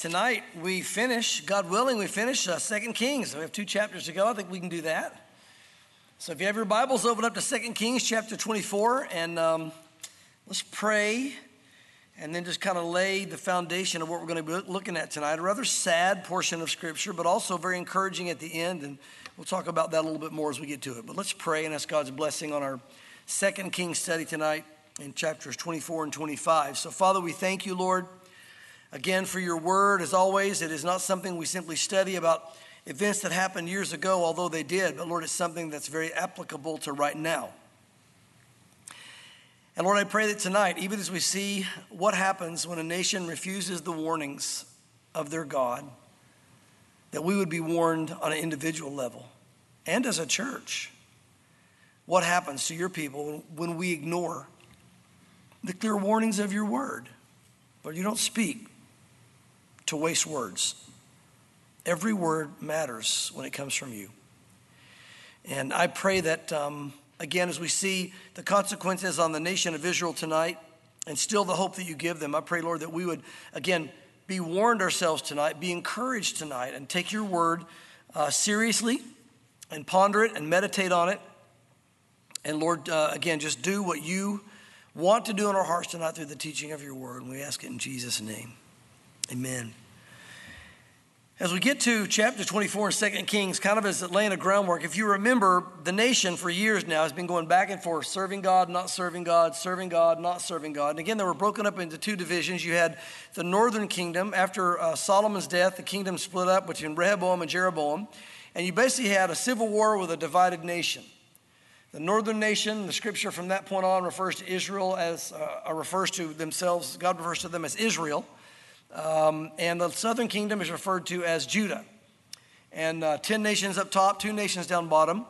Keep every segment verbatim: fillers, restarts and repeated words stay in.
Tonight we finish, God willing, we finish uh, Second Kings. We have two chapters to go. I think we can do that. So if you have your Bibles, open up to Second Kings chapter twenty-four, and um, let's pray, and then just kind of lay the foundation of what we're going to be looking at tonight. A rather sad portion of Scripture, but also very encouraging at the end, and we'll talk about that a little bit more as we get to it. But let's pray and ask God's blessing on our Second Kings study tonight in chapters twenty-four and twenty-five. So Father, we thank you, Lord, again, for your word. As always, it is not something we simply study about events that happened years ago, although they did. But Lord, it's something that's very applicable to right now. And Lord, I pray that tonight, even as we see what happens when a nation refuses the warnings of their God, that we would be warned on an individual level and as a church. What happens to your people when we ignore the clear warnings of your word? Lord, you don't speak to waste words. Every word matters when it comes from you. And I pray that, um, again, as we see the consequences on the nation of Israel tonight and still the hope that you give them, I pray, Lord, that we would, again, be warned ourselves tonight, be encouraged tonight, and take your word uh, seriously and ponder it and meditate on it. And Lord, uh, again, just do what you want to do in our hearts tonight through the teaching of your word. And we ask it in Jesus' name. Amen. As we get to chapter twenty-four in Second Kings, kind of as laying a groundwork, if you remember, the nation for years now has been going back and forth, serving God, not serving God, serving God, not serving God. And again, they were broken up into two divisions. You had the northern kingdom. After uh, Solomon's death, the kingdom split up between Rehoboam and Jeroboam. And you basically had a civil war with a divided nation. The northern nation, the scripture from that point on refers to Israel as, uh, refers to themselves, God refers to them as Israel. Um, and the southern kingdom is referred to as Judah. And uh, ten nations up top, two nations down bottom.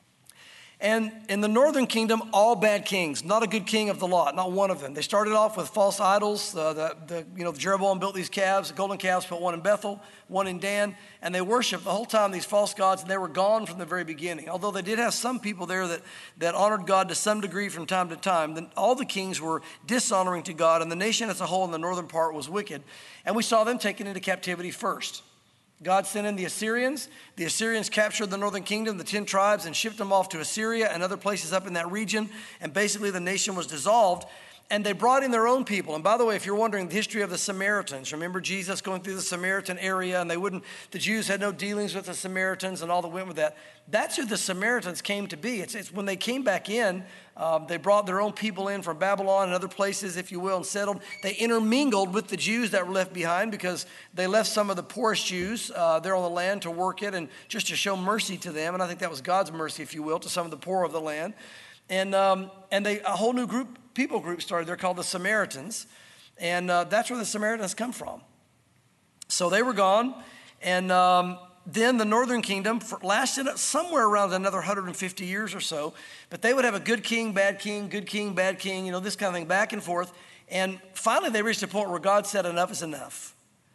And in the northern kingdom, all bad kings, not a good king of the lot, not one of them. They started off with false idols. Uh, the, the, you know, Jeroboam built these calves, the golden calves, put one in Bethel, one in Dan, and they worshiped the whole time these false gods, and they were gone from the very beginning. Although they did have some people there that, that honored God to some degree from time to time, then all the kings were dishonoring to God, and the nation as a whole in the northern part was wicked. And we saw them taken into captivity first. God sent in the Assyrians. The Assyrians captured the northern kingdom, the ten tribes, and shipped them off to Assyria and other places up in that region. And basically the nation was dissolved. And they brought in their own people. And by the way, if you're wondering the history of the Samaritans, remember Jesus going through the Samaritan area, and they wouldn't, the Jews had no dealings with the Samaritans and all that went with that. That's who the Samaritans came to be. It's, it's when they came back in, um, they brought their own people in from Babylon and other places, if you will, and settled. They intermingled with the Jews that were left behind because they left some of the poorest Jews uh, there on the land to work it and just to show mercy to them. And I think that was God's mercy, if you will, to some of the poor of the land. And um, and they a whole new group, people group started. They're called the Samaritans. And uh, that's where the Samaritans come from. So they were gone. And um, then the northern kingdom lasted somewhere around another one hundred fifty years or so. But they would have a good king, bad king, good king, bad king, you know, this kind of thing, back and forth. And finally they reached a point where God said enough is enough.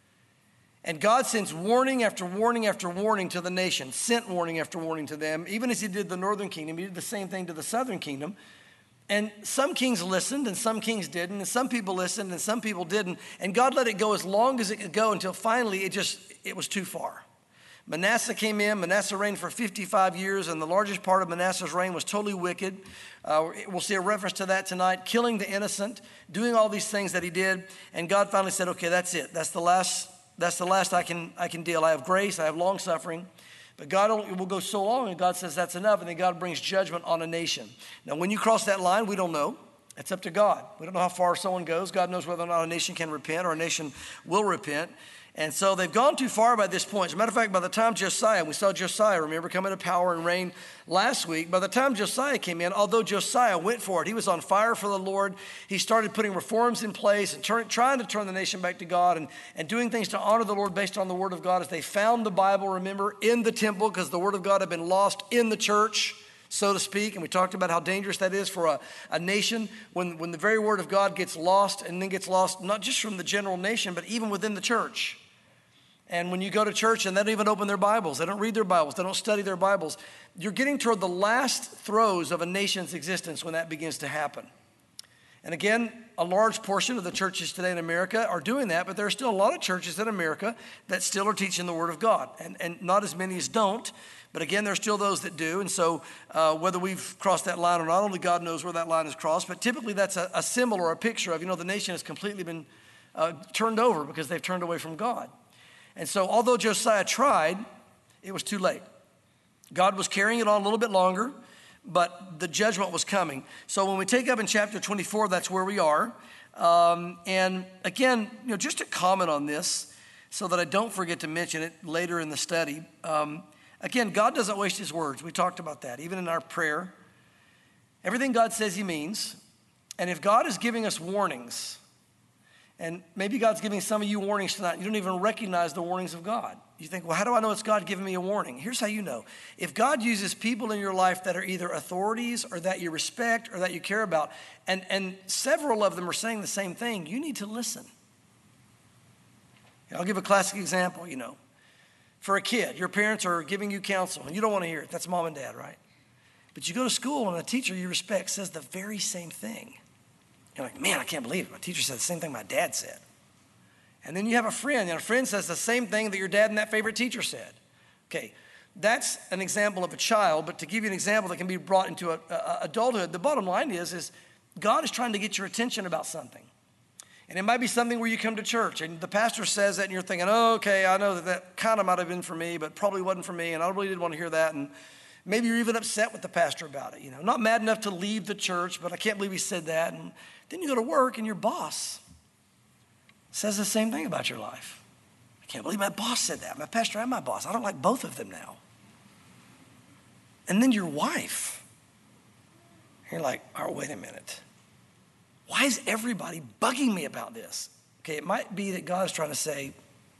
And God sends warning after warning after warning to the nation, sent warning after warning to them. Even as he did the northern kingdom, he did the same thing to the southern kingdom. And some kings listened and some kings didn't, and some people listened and some people didn't. And God let it go as long as it could go until finally it just, it was too far. Manasseh came in. Manasseh reigned for fifty-five years, and the largest part of Manasseh's reign was totally wicked. Uh, we'll see a reference to that tonight, killing the innocent, doing all these things that he did. And God finally said, okay, that's it. That's the last That's the last I can I can deal. I have grace, I have long suffering, but God only, will go so long, and God says that's enough, and then God brings judgment on a nation. Now, when you cross that line, we don't know. It's up to God. We don't know how far someone goes. God knows whether or not a nation can repent or a nation will repent. And so they've gone too far by this point. As a matter of fact, by the time Josiah, we saw Josiah, remember, come into power and reign last week. By the time Josiah came in, although Josiah went for it, he was on fire for the Lord. He started putting reforms in place and turn, trying to turn the nation back to God and, and doing things to honor the Lord based on the word of God as they found the Bible, remember, in the temple because the word of God had been lost in the church, so to speak. And we talked about how dangerous that is for a, a nation when, when the very word of God gets lost and then gets lost not just from the general nation, but even within the church. And when you go to church and they don't even open their Bibles, they don't read their Bibles, they don't study their Bibles, you're getting toward the last throes of a nation's existence when that begins to happen. And again, a large portion of the churches today in America are doing that, but there are still a lot of churches in America that still are teaching the Word of God, and, and not as many as don't. But again, there's still those that do. And so uh, whether we've crossed that line or not, only God knows where that line is crossed. But typically that's a, a symbol or a picture of, you know, the nation has completely been uh, turned over because they've turned away from God. And so although Josiah tried, it was too late. God was carrying it on a little bit longer, but the judgment was coming. So when we take up in chapter twenty-four, that's where we are. Um, and again, you know, just to comment on this so that I don't forget to mention it later in the study. Um, Again, God doesn't waste his words. We talked about that, even in our prayer. Everything God says he means. And if God is giving us warnings, and maybe God's giving some of you warnings tonight, you don't even recognize the warnings of God. You think, well, how do I know it's God giving me a warning? Here's how you know. If God uses people in your life that are either authorities or that you respect or that you care about, and, and several of them are saying the same thing, you need to listen. And I'll give a classic example, you know. For a kid, your parents are giving you counsel, and you don't want to hear it. That's mom and dad, right? But you go to school, and a teacher you respect says the very same thing. You're like, man, I can't believe it. My teacher said the same thing my dad said. And then you have a friend, and a friend says the same thing that your dad and that favorite teacher said. Okay, that's an example of a child, but to give you an example that can be brought into a, a, adulthood, the bottom line is, is God is trying to get your attention about something. And it might be something where you come to church and the pastor says that and you're thinking, oh, okay, I know that that kind of might have been for me, but probably wasn't for me, and I really didn't want to hear that. And maybe you're even upset with the pastor about it, you know. Not mad enough to leave the church, but I can't believe he said that. And then you go to work and your boss says the same thing about your life. I can't believe my boss said that. My pastor and my boss. I don't like both of them now. And then your wife. You're like, all right, wait a minute. Why is everybody bugging me about this? Okay, it might be that God is trying to say,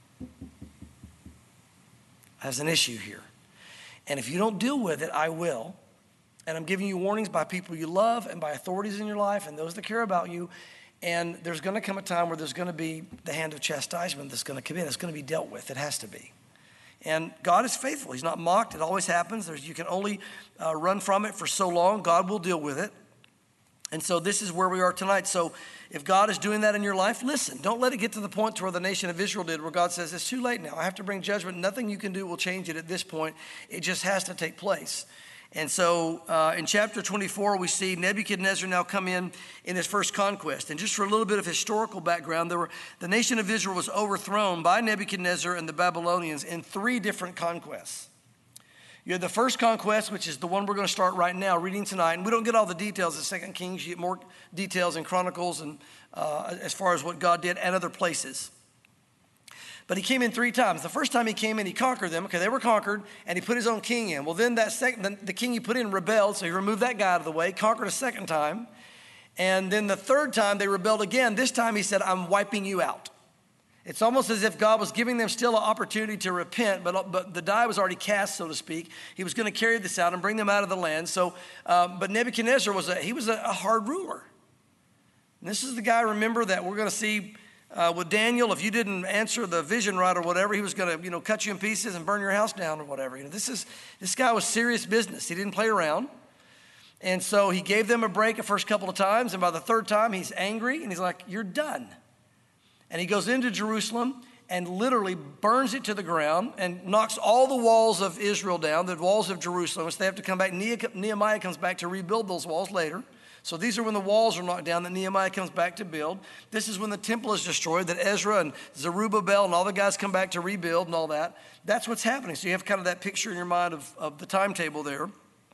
there's an issue here. And if you don't deal with it, I will. And I'm giving you warnings by people you love and by authorities in your life and those that care about you. And there's going to come a time where there's going to be the hand of chastisement that's going to come in. It's going to be dealt with. It has to be. And God is faithful. He's not mocked. It always happens. There's, you can only uh, run from it for so long. God will deal with it. And so this is where we are tonight. So if God is doing that in your life, listen. Don't let it get to the point to where the nation of Israel did, where God says, it's too late now. I have to bring judgment. Nothing you can do will change it at this point. It just has to take place. And so uh, in chapter twenty-four, we see Nebuchadnezzar now come in in his first conquest. And just for a little bit of historical background, there were, the nation of Israel was overthrown by Nebuchadnezzar and the Babylonians in three different conquests. You had the first conquest, which is the one we're going to start right now, reading tonight. And we don't get all the details of Second Kings. You get more details in Chronicles and uh, as far as what God did and other places. But he came in three times. The first time he came in, he conquered them. Okay, they were conquered, and he put his own king in. Well, then that second, the, the king he put in rebelled, so he removed that guy out of the way, conquered a second time. And then the third time, they rebelled again. This time he said, I'm wiping you out. It's almost as if God was giving them still an opportunity to repent, but, but the die was already cast, so to speak. He was going to carry this out and bring them out of the land. So, um, but Nebuchadnezzar was a, he was a, a hard ruler. And this is the guy, remember, that we're going to see uh, with Daniel. If you didn't answer the vision right or whatever, he was going to, you know, cut you in pieces and burn your house down or whatever. You know, this is this guy was serious business. He didn't play around. And so he gave them a break the first couple of times, and by the third time, he's angry, and he's like, you're done. And he goes into Jerusalem and literally burns it to the ground and knocks all the walls of Israel down, the walls of Jerusalem, which they have to come back. Nehemiah comes back to rebuild those walls later. So these are when the walls are knocked down that Nehemiah comes back to build. This is when the temple is destroyed, that Ezra and Zerubbabel and all the guys come back to rebuild and all that. That's what's happening. So you have kind of that picture in your mind of, of the timetable there.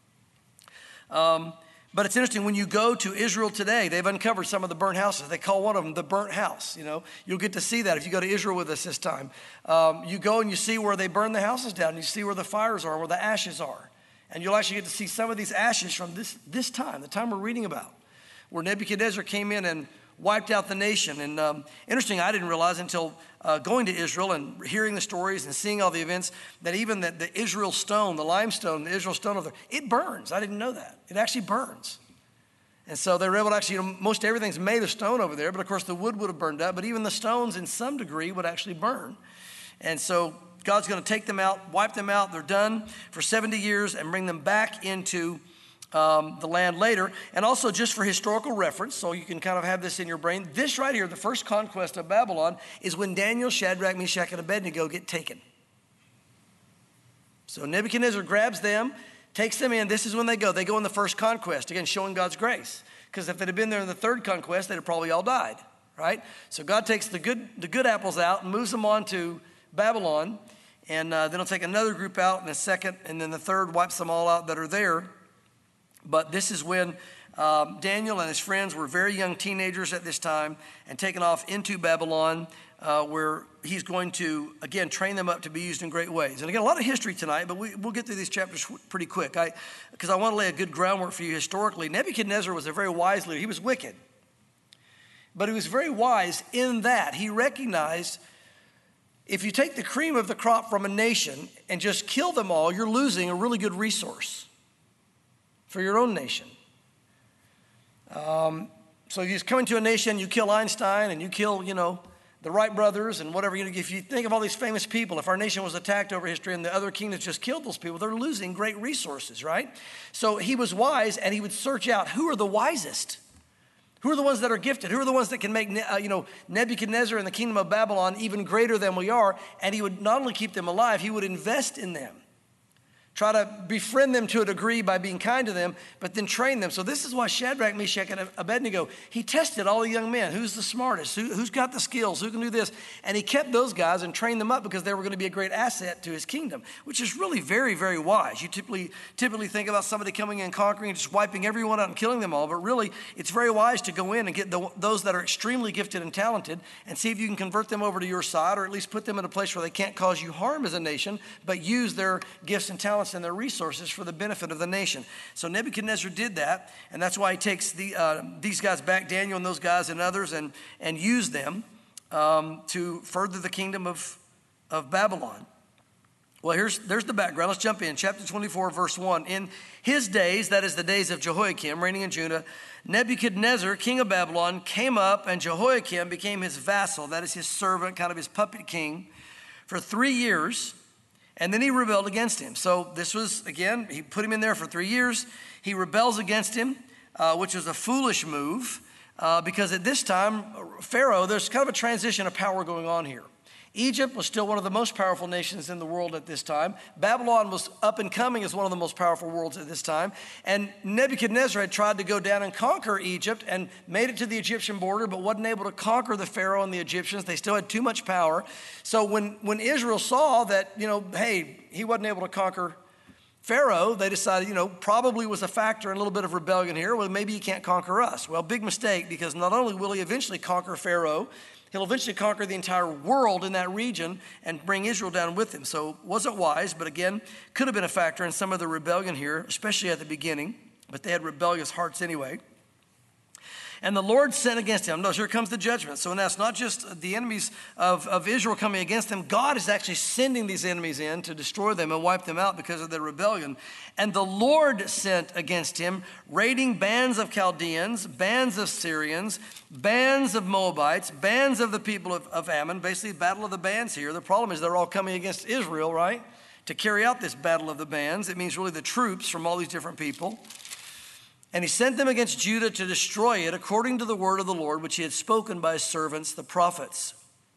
Um, But it's interesting, when you go to Israel today, they've uncovered some of the burnt houses. They call one of them the burnt house. You know, you'll get to see that if you go to Israel with us this time. Um, you go and you see where they burn the houses down. And you see where the fires are, where the ashes are. And you'll actually get to see some of these ashes from this, this time, the time we're reading about, where Nebuchadnezzar came in and wiped out the nation. And um, interesting, I didn't realize until uh, going to Israel and hearing the stories and seeing all the events that even the, the Israel stone, the limestone, the Israel stone over there, it burns. I didn't know that. It actually burns. And so they were able to actually, you know, most everything's made of stone over there, but of course the wood would have burned up, but even the stones in some degree would actually burn. And so God's going to take them out, wipe them out. They're done for seventy years and bring them back into um, the land later. And also just for historical reference, so you can kind of have this in your brain, this right here, the first conquest of Babylon, is when Daniel, Shadrach, Meshach, and Abednego get taken. So Nebuchadnezzar grabs them, takes them in. This is when they go. They go in the first conquest, again, showing God's grace. Because if they'd have been there in the third conquest, they'd have probably all died, right? So God takes the good, the good apples out and moves them on to Babylon. And uh, then he'll take another group out in a second, and then the third wipes them all out that are there. But this is when um, Daniel and his friends were very young teenagers at this time and taken off into Babylon, uh, where he's going to, again, train them up to be used in great ways. And again, a lot of history tonight, but we, we'll get through these chapters pretty quick I, because I want to lay a good groundwork for you historically. Nebuchadnezzar was a very wise leader. He was wicked, but he was very wise in that he recognized if you take the cream of the crop from a nation and just kill them all, you're losing a really good resource for your own nation. Um, so you come into a nation, you kill Einstein and you kill, you know, the Wright brothers and whatever. You know, if you think of all these famous people, if our nation was attacked over history and the other kingdoms just killed those people, they're losing great resources, right? So he was wise, and he would search out who are the wisest. Who are the ones that are gifted? Who are the ones that can make, uh, you know, Nebuchadnezzar and the kingdom of Babylon even greater than we are? And he would not only keep them alive, he would invest in them. Try to befriend them to a degree by being kind to them, but then train them. So this is why Shadrach, Meshach, and Abednego, he tested all the young men. Who's the smartest? Who, who's got the skills? Who can do this? And he kept those guys and trained them up because they were going to be a great asset to his kingdom, which is really very, very wise. You typically typically think about somebody coming in, conquering, and just wiping everyone out and killing them all. But really, it's very wise to go in and get the, those that are extremely gifted and talented and see if you can convert them over to your side, or at least put them in a place where they can't cause you harm as a nation, but use their gifts and talents and their resources for the benefit of the nation. So Nebuchadnezzar did that, and that's why he takes the, uh, these guys back, Daniel and those guys and others, and, and use them um, to further the kingdom of, of Babylon. Well, here's there's the background. Let's jump in. Chapter twenty-four, verse one. In his days, that is the days of Jehoiakim, reigning in Judah, Nebuchadnezzar, king of Babylon, came up, and Jehoiakim became his vassal, that is his servant, kind of his puppet king, for three years. And then he rebelled against him. So this was, again, he put him in there for three years. He rebels against him, uh, which was a foolish move, uh, because at this time, Pharaoh, there's kind of a transition of power going on here. Egypt was still one of the most powerful nations in the world at this time. Babylon was up and coming as one of the most powerful worlds at this time. And Nebuchadnezzar had tried to go down and conquer Egypt and made it to the Egyptian border, but wasn't able to conquer the Pharaoh and the Egyptians. They still had too much power. So when, when Israel saw that, you know, hey, he wasn't able to conquer Pharaoh, they decided, you know, probably was a factor in a little bit of rebellion here. Well, maybe he can't conquer us. Well, big mistake, because not only will he eventually conquer Pharaoh, he'll eventually conquer the entire world in that region and bring Israel down with him. So wasn't wise, but again, could have been a factor in some of the rebellion here, especially at the beginning. But they had rebellious hearts anyway. And the Lord sent against him. Notice here comes the judgment. So now it's not just the enemies of, of Israel coming against them. God is actually sending these enemies in to destroy them and wipe them out because of their rebellion. And the Lord sent against him raiding bands of Chaldeans, bands of Syrians, bands of Moabites, bands of the people of, of Ammon. Basically, battle of the bands here. The problem is they're all coming against Israel, right? To carry out this battle of the bands. It means really the troops from all these different people. And he sent them against Judah to destroy it according to the word of the Lord, which he had spoken by his servants, the prophets.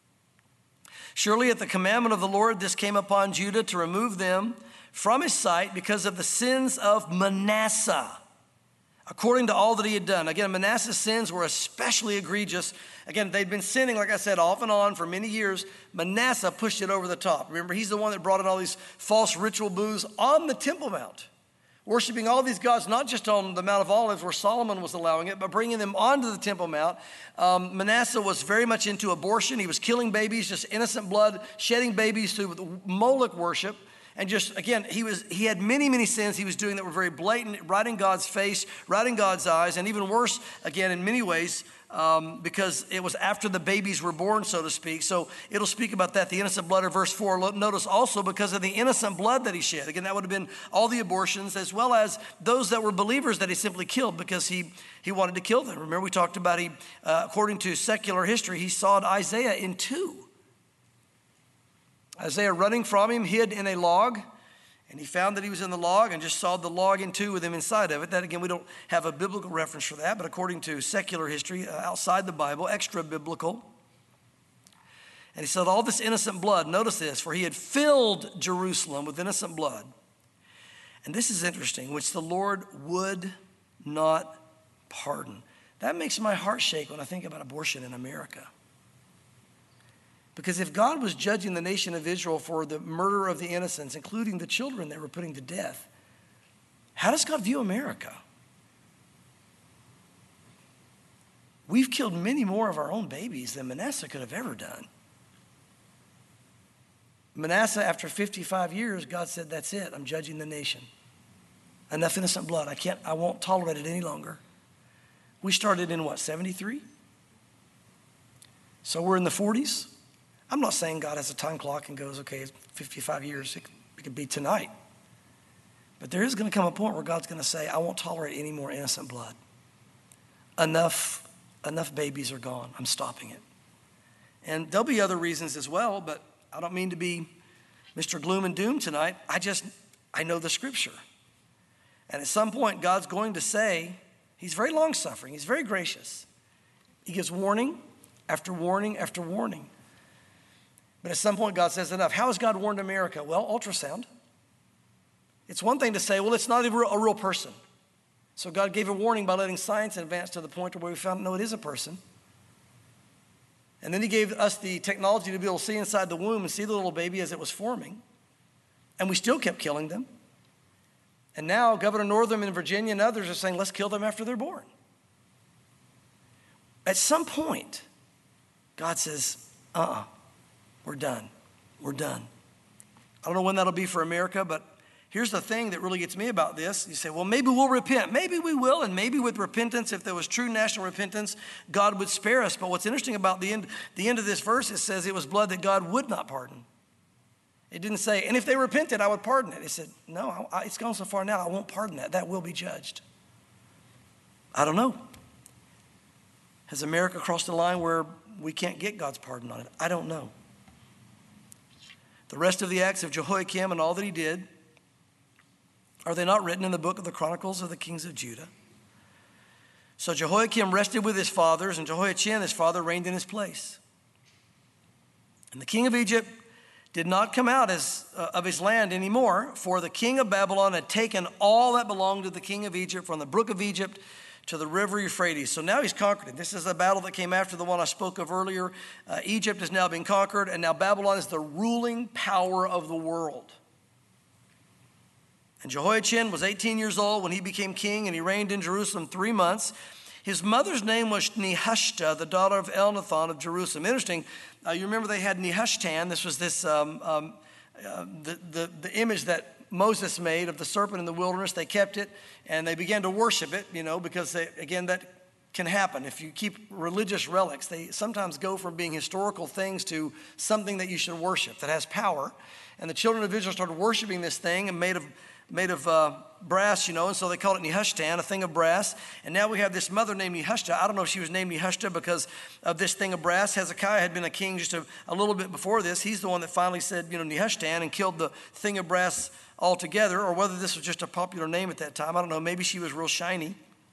Surely at the commandment of the Lord, this came upon Judah to remove them from his sight because of the sins of Manasseh, according to all that he had done. Again, Manasseh's sins were especially egregious. Again, they'd been sinning, like I said, off and on for many years. Manasseh pushed it over the top. Remember, he's the one that brought in all these false ritual booths on the Temple Mount, worshiping all these gods, not just on the Mount of Olives where Solomon was allowing it, but bringing them onto the Temple Mount. Um, Manasseh was very much into abortion. He was killing babies, just innocent blood, shedding babies through Moloch worship. And just, again, he was he had many, many sins he was doing that were very blatant, right in God's face, right in God's eyes, and even worse, again, in many ways, um, because it was after the babies were born, so to speak. So it'll speak about that, the innocent blood of verse four. Notice also because of the innocent blood that he shed. Again, that would have been all the abortions, as well as those that were believers that he simply killed because he, he wanted to kill them. Remember, we talked about, he, uh, according to secular history, he sawed Isaiah in two. Isaiah running from him, hid in a log, And he found that he was in the log and just sawed the log in two with him inside of it. That, again, we don't have a biblical reference for that, but according to secular history, uh, outside the Bible, extra biblical. And he said, all this innocent blood, notice this, for he had filled Jerusalem with innocent blood. And this is interesting, which the Lord would not pardon. That makes my heart shake when I think about abortion in America. Because if God was judging the nation of Israel for the murder of the innocents, including the children they were putting to death, how does God view America? We've killed many more of our own babies than Manasseh could have ever done. Manasseh, after fifty-five years, God said, that's it, I'm judging the nation. Enough innocent blood, I can't, I won't tolerate it any longer. We started in what, seventy-three? So we're in the forties. I'm not saying God has a time clock and goes, okay, it's fifty-five years, it could be tonight. But there is going to come a point where God's going to say, I won't tolerate any more innocent blood. Enough, enough babies are gone. I'm stopping it. And there'll be other reasons as well, but I don't mean to be Mister Gloom and Doom tonight. I just, I know the scripture. And at some point, God's going to say, he's very long-suffering, he's very gracious. He gives warning after warning after warning. But at some point, God says enough. How has God warned America? Well, ultrasound. It's one thing to say, well, it's not a real, a real person. So God gave a warning by letting science advance to the point where we found, no, it is a person. And then he gave us the technology to be able to see inside the womb and see the little baby as it was forming. And we still kept killing them. And now Governor Northam in Virginia and others are saying, let's kill them after they're born. At some point, God says, uh-uh. We're done. We're done. I don't know when that'll be for America, but here's the thing that really gets me about this. You say, well, maybe we'll repent. Maybe we will, and maybe with repentance, if there was true national repentance, God would spare us. But what's interesting about the end, the end of this verse, it says it was blood that God would not pardon. It didn't say, and if they repented, I would pardon it. It said, no, I, it's gone so far now, I won't pardon that. That will be judged. I don't know. Has America crossed the line where we can't get God's pardon on it? I don't know. The rest of the acts of Jehoiakim and all that he did, are they not written in the book of the Chronicles of the Kings of Judah? So Jehoiakim rested with his fathers, and Jehoiachin, his father, reigned in his place. And the king of Egypt did not come out as, uh, of his land anymore, for the king of Babylon had taken all that belonged to the king of Egypt from the brook of Egypt to the river Euphrates. So now he's conquered it. This is a battle that came after the one I spoke of earlier. Uh, Egypt has now been conquered, and now Babylon is the ruling power of the world. And Jehoiachin was eighteen years old when he became king, and he reigned in Jerusalem three months. His mother's name was Nehushta, the daughter of Elnathan of Jerusalem. Interesting, uh, you remember they had Nehushtan. This was this um, um, uh, the, the, the image that Moses made of the serpent in the wilderness. They kept it, and they began to worship it, you know, because, they, again, that can happen. If you keep religious relics, they sometimes go from being historical things to something that you should worship that has power. And the children of Israel started worshiping this thing and made of made of uh, brass, you know, and so they called it Nehushtan, a thing of brass. And now we have this mother named Nehushta. I don't know if she was named Nehushta because of this thing of brass. Hezekiah had been a king just a, a little bit before this. He's the one that finally said, you know, Nehushtan, and killed the thing of brass altogether, or whether this was just a popular name at that time. I don't know. Maybe she was real shiny.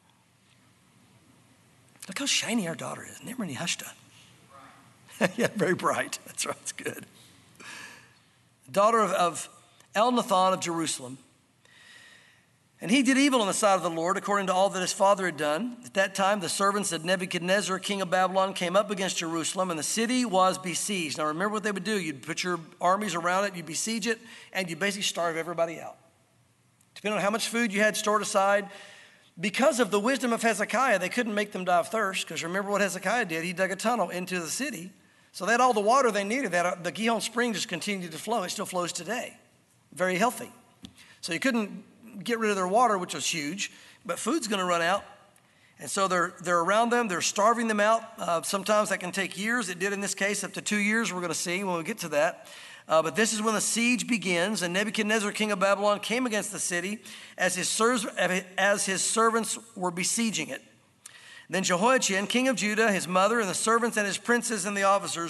Look how shiny our daughter is. Name her Nehushta. Yeah, very bright. That's right. It's good. Daughter of, of Elnathan of Jerusalem. And he did evil in the sight of the Lord, according to all that his father had done. At that time, the servants of Nebuchadnezzar, king of Babylon, came up against Jerusalem, and the city was besieged. Now, remember what they would do. You'd put your armies around it, you'd besiege it, and you'd basically starve everybody out. Depending on how much food you had stored aside, because of the wisdom of Hezekiah, they couldn't make them die of thirst, because remember what Hezekiah did. He dug a tunnel into the city, so they had all the water they needed. That, the Gihon spring just continued to flow. It still flows today. Very healthy. So you couldn't get rid of their water, which was huge, but food's going to run out. And so they're they're around them. They're starving them out. Uh, sometimes that can take years. It did in this case up to two years. We're going to see when we get to that. Uh, but this is when the siege begins. And Nebuchadnezzar, king of Babylon, came against the city as his, serv- as his servants were besieging it. Then Jehoiachin, king of Judah, his mother, and the servants and his princes and the officers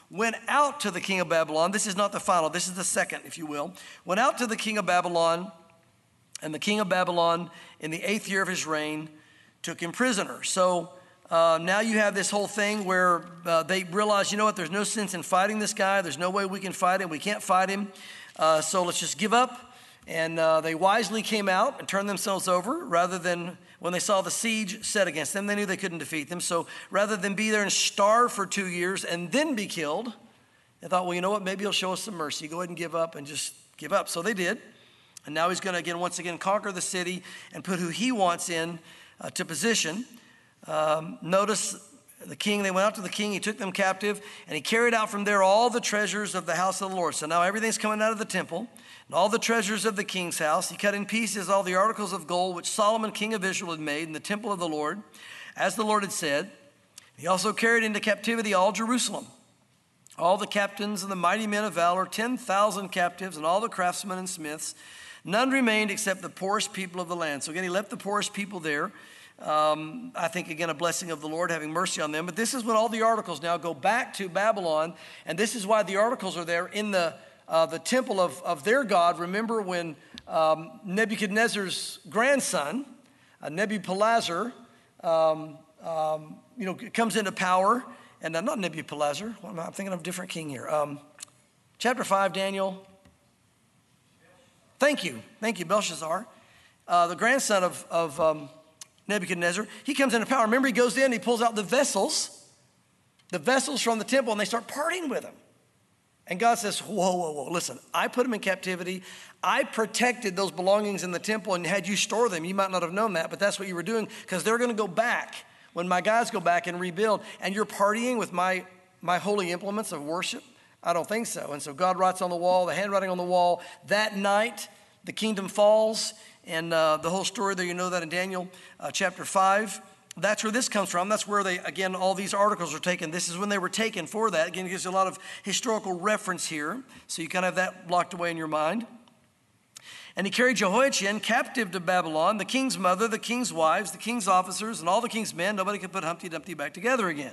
went out to the king of Babylon. This is not the final. This is the second, if you will. Went out to the king of Babylon, and the king of Babylon, in the eighth year of his reign, took him prisoner. So uh, now you have this whole thing where uh, they realize, you know what, there's no sense in fighting this guy. There's no way we can fight him. We can't fight him. Uh, so let's just give up. And uh, they wisely came out and turned themselves over rather than, when they saw the siege set against them, they knew they couldn't defeat them. So rather than be there and starve for two years and then be killed, they thought, well, you know what, maybe he'll show us some mercy. Go ahead and give up and just give up. So they did. And now he's going to, again, once again, conquer the city and put who he wants in uh, to position. Um, notice the king, they went out to the king, he took them captive, and he carried out from there all the treasures of the house of the Lord. So now everything's coming out of the temple, and all the treasures of the king's house. He cut in pieces all the articles of gold which Solomon, king of Israel, had made in the temple of the Lord, as the Lord had said. He also carried into captivity all Jerusalem, all the captains and the mighty men of valor, ten thousand captives, and all the craftsmen and smiths. None remained except the poorest people of the land. So again, he left the poorest people there. Um, I think, again, a blessing of the Lord, having mercy on them. But this is when all the articles now go back to Babylon. And this is why the articles are there in the uh, the temple of, of their God. Remember when um, Nebuchadnezzar's grandson, uh, Nebuchadnezzar, um, um, you know, comes into power. And uh, not Nebuchadnezzar. I'm thinking of a different king here. Um, chapter five, Daniel. Thank you. Thank you, Belshazzar, uh, the grandson of, of um, Nebuchadnezzar. He comes into power. Remember, he goes in, he pulls out the vessels, the vessels from the temple, and they start partying with him. And God says, whoa, whoa, whoa, listen, I put him in captivity. I protected those belongings in the temple, and had you store them, you might not have known that, but that's what you were doing, because they're going to go back when my guys go back and rebuild, and you're partying with my, my holy implements of worship. I don't think so. And so God writes on the wall, the handwriting on the wall. That night, the kingdom falls. And uh, the whole story there, you know that in Daniel uh, chapter five. That's where this comes from. That's where they, again, all these articles are taken. This is when they were taken for that. Again, it gives you a lot of historical reference here. So you kind of have that locked away in your mind. And he carried Jehoiachin captive to Babylon, the king's mother, the king's wives, the king's officers, and all the king's men. Nobody could put Humpty Dumpty back together again.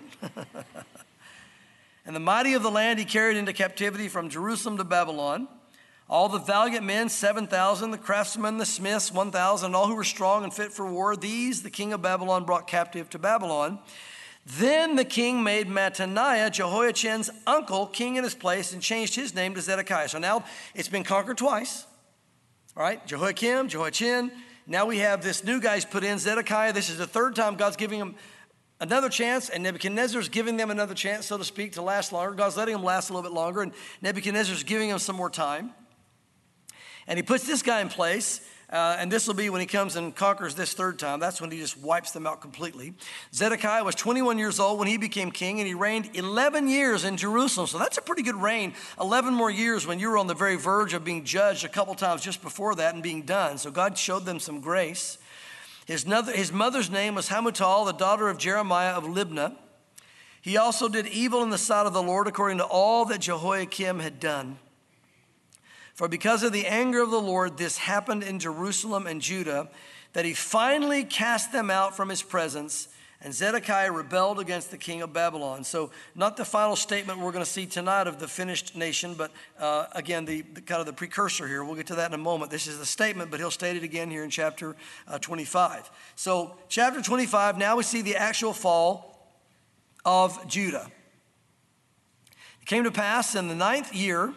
And the mighty of the land he carried into captivity from Jerusalem to Babylon. All the valiant men, seven thousand, the craftsmen, the smiths, one thousand, all who were strong and fit for war. These the king of Babylon brought captive to Babylon. Then the king made Mattaniah, Jehoiachin's uncle, king in his place, and changed his name to Zedekiah. So now it's been conquered twice. All right, Jehoiakim, Jehoiachin. Now we have this new guy's put in, Zedekiah. This is the third time God's giving him another chance, and Nebuchadnezzar's giving them another chance, so to speak, to last longer. God's letting them last a little bit longer, and Nebuchadnezzar's giving them some more time. And he puts this guy in place, uh, and this will be when he comes and conquers this third time. That's when he just wipes them out completely. Zedekiah was twenty-one years old when he became king, and he reigned eleven years in Jerusalem. So that's a pretty good reign. eleven more years when you were on the very verge of being judged a couple times just before that and being done. So God showed them some grace. His, mother, his mother's name was Hamutal, the daughter of Jeremiah of Libnah. He also did evil in the sight of the Lord according to all that Jehoiakim had done. For because of the anger of the Lord, this happened in Jerusalem and Judah, that he finally cast them out from his presence, and Zedekiah rebelled against the king of Babylon. So not the final statement we're going to see tonight of the finished nation, but uh, again, the, the kind of the precursor here. We'll get to that in a moment. This is the statement, but he'll state it again here in chapter uh, twenty-five. So chapter twenty-five, now we see the actual fall of Judah. It came to pass in the ninth year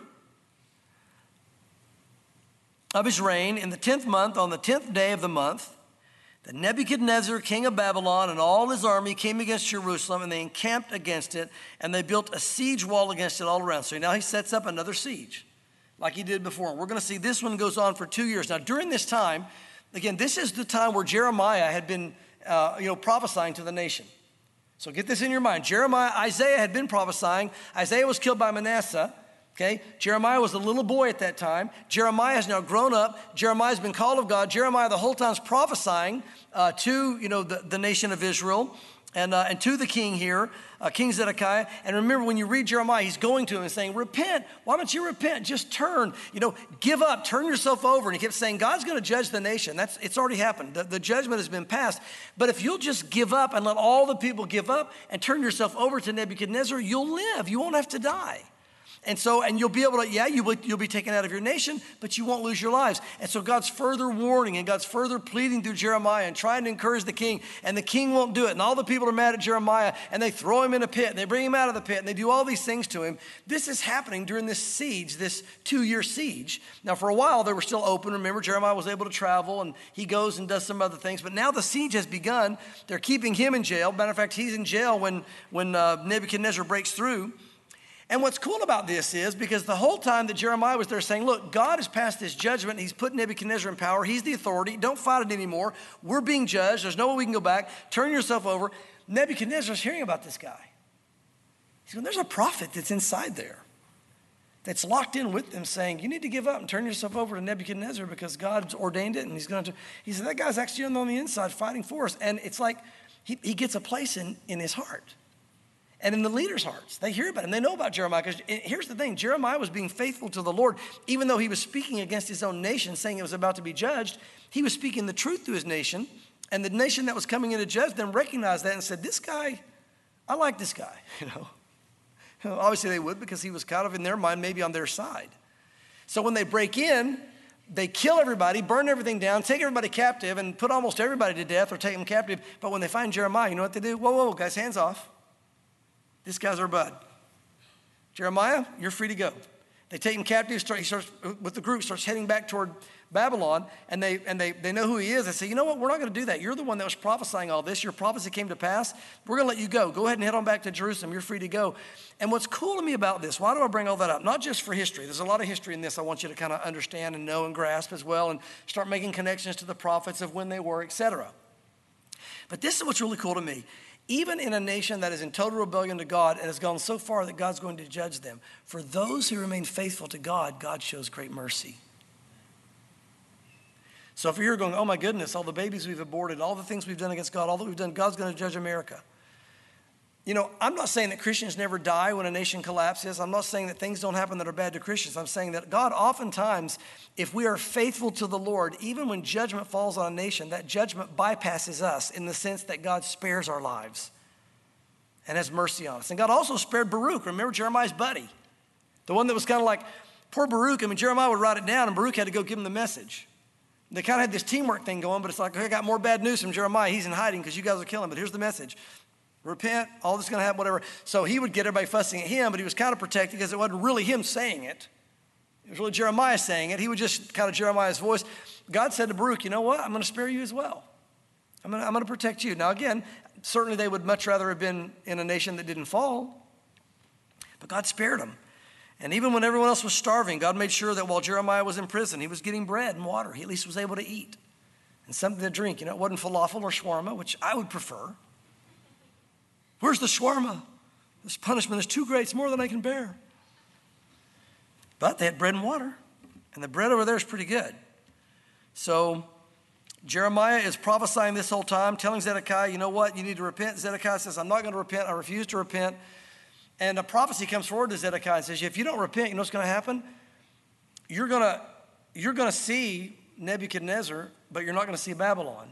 of his reign, in the tenth month, on the tenth day of the month, that Nebuchadnezzar, king of Babylon, and all his army came against Jerusalem, and they encamped against it, and they built a siege wall against it all around. So now he sets up another siege, like he did before. We're going to see this one goes on for two years. Now, during this time, again, this is the time where Jeremiah had been, uh, you know, prophesying to the nation. So get this in your mind. Jeremiah, Isaiah had been prophesying. Isaiah was killed by Manasseh. Okay, Jeremiah was a little boy at that time. Jeremiah has now grown up. Jeremiah has been called of God. Jeremiah the whole time is prophesying uh, to, you know, the, the nation of Israel. And, uh, and to the king here, uh, King Zedekiah. And remember, when you read Jeremiah, he's going to him and saying, repent. Why don't you repent? Just turn, you know, give up, turn yourself over. And he kept saying, God's going to judge the nation. That's, it's already happened. The, the judgment has been passed. But if you'll just give up and let all the people give up and turn yourself over to Nebuchadnezzar, you'll live. You won't have to die. And so, and you'll be able to, yeah, you will, you'll be taken out of your nation, but you won't lose your lives. And so God's further warning and God's further pleading through Jeremiah and trying to encourage the king, and the king won't do it. And all the people are mad at Jeremiah, and they throw him in a pit, and they bring him out of the pit, and they do all these things to him. This is happening during this siege, this two-year siege. Now, for a while, they were still open. Remember, Jeremiah was able to travel, and he goes and does some other things. But now the siege has begun. They're keeping him in jail. Matter of fact, he's in jail when, when uh, Nebuchadnezzar breaks through. And what's cool about this is because the whole time that Jeremiah was there saying, look, God has passed this judgment. He's put Nebuchadnezzar in power. He's the authority. Don't fight it anymore. We're being judged. There's no way we can go back. Turn yourself over. Nebuchadnezzar's hearing about this guy. He's going, there's a prophet that's inside there that's locked in with them saying, you need to give up and turn yourself over to Nebuchadnezzar because God's ordained it. And he's going to, he said, that guy's actually on the inside fighting for us. And it's like he, he gets a place in, in his heart. And in the leaders' hearts, they hear about him. They know about Jeremiah. Because here's the thing, Jeremiah was being faithful to the Lord. Even though he was speaking against his own nation, saying it was about to be judged, he was speaking the truth to his nation. And the nation that was coming in to judge them recognized that and said, this guy, I like this guy. You know, obviously they would because he was kind of in their mind maybe on their side. So when they break in, they kill everybody, burn everything down, take everybody captive, and put almost everybody to death or take them captive. But when they find Jeremiah, you know what they do? Whoa, whoa, guys, hands off. This guy's our bud. Jeremiah, you're free to go. They take him captive. Start, he starts with the group, starts heading back toward Babylon, and they and they they know who he is. They say, you know what? We're not going to do that. You're the one that was prophesying all this. Your prophecy came to pass. We're going to let you go. Go ahead and head on back to Jerusalem. You're free to go. And what's cool to me about this, why do I bring all that up? Not just for history. There's a lot of history in this I want you to kind of understand and know and grasp as well, and start making connections to the prophets of when they were, et cetera. But this is what's really cool to me. Even in a nation that is in total rebellion to God and has gone so far that God's going to judge them, for those who remain faithful to God, God shows great mercy. So if you're here going, oh my goodness, all the babies we've aborted, all the things we've done against God, all that we've done, God's going to judge America. You know, I'm not saying that Christians never die when a nation collapses. I'm not saying that things don't happen that are bad to Christians. I'm saying that God oftentimes, if we are faithful to the Lord, even when judgment falls on a nation, that judgment bypasses us in the sense that God spares our lives and has mercy on us. And God also spared Baruch. Remember Jeremiah's buddy? The one that was kind of like, poor Baruch. I mean, Jeremiah would write it down and Baruch had to go give him the message. They kind of had this teamwork thing going, but it's like, okay, I got more bad news from Jeremiah. He's in hiding because you guys are killing him, but here's the message. Repent, all this is going to happen, whatever. So he would get everybody fussing at him, but he was kind of protected because it wasn't really him saying it. It was really Jeremiah saying it. He would just kind of Jeremiah's voice. God said to Baruch, you know what? I'm going to spare you as well. I'm going to, I'm going to protect you. Now, again, certainly they would much rather have been in a nation that didn't fall, but God spared them. And even when everyone else was starving, God made sure that while Jeremiah was in prison, he was getting bread and water. He at least was able to eat and something to drink. You know, it wasn't falafel or shawarma, which I would prefer. Where's the shawarma? This punishment is too great. It's more than I can bear. But they had bread and water. And the bread over there is pretty good. So Jeremiah is prophesying this whole time, telling Zedekiah, you know what? You need to repent. Zedekiah says, I'm not going to repent. I refuse to repent. And a prophecy comes forward to Zedekiah and says, if you don't repent, you know what's going to happen? You're going to, you're going to see Nebuchadnezzar, but you're not going to see Babylon.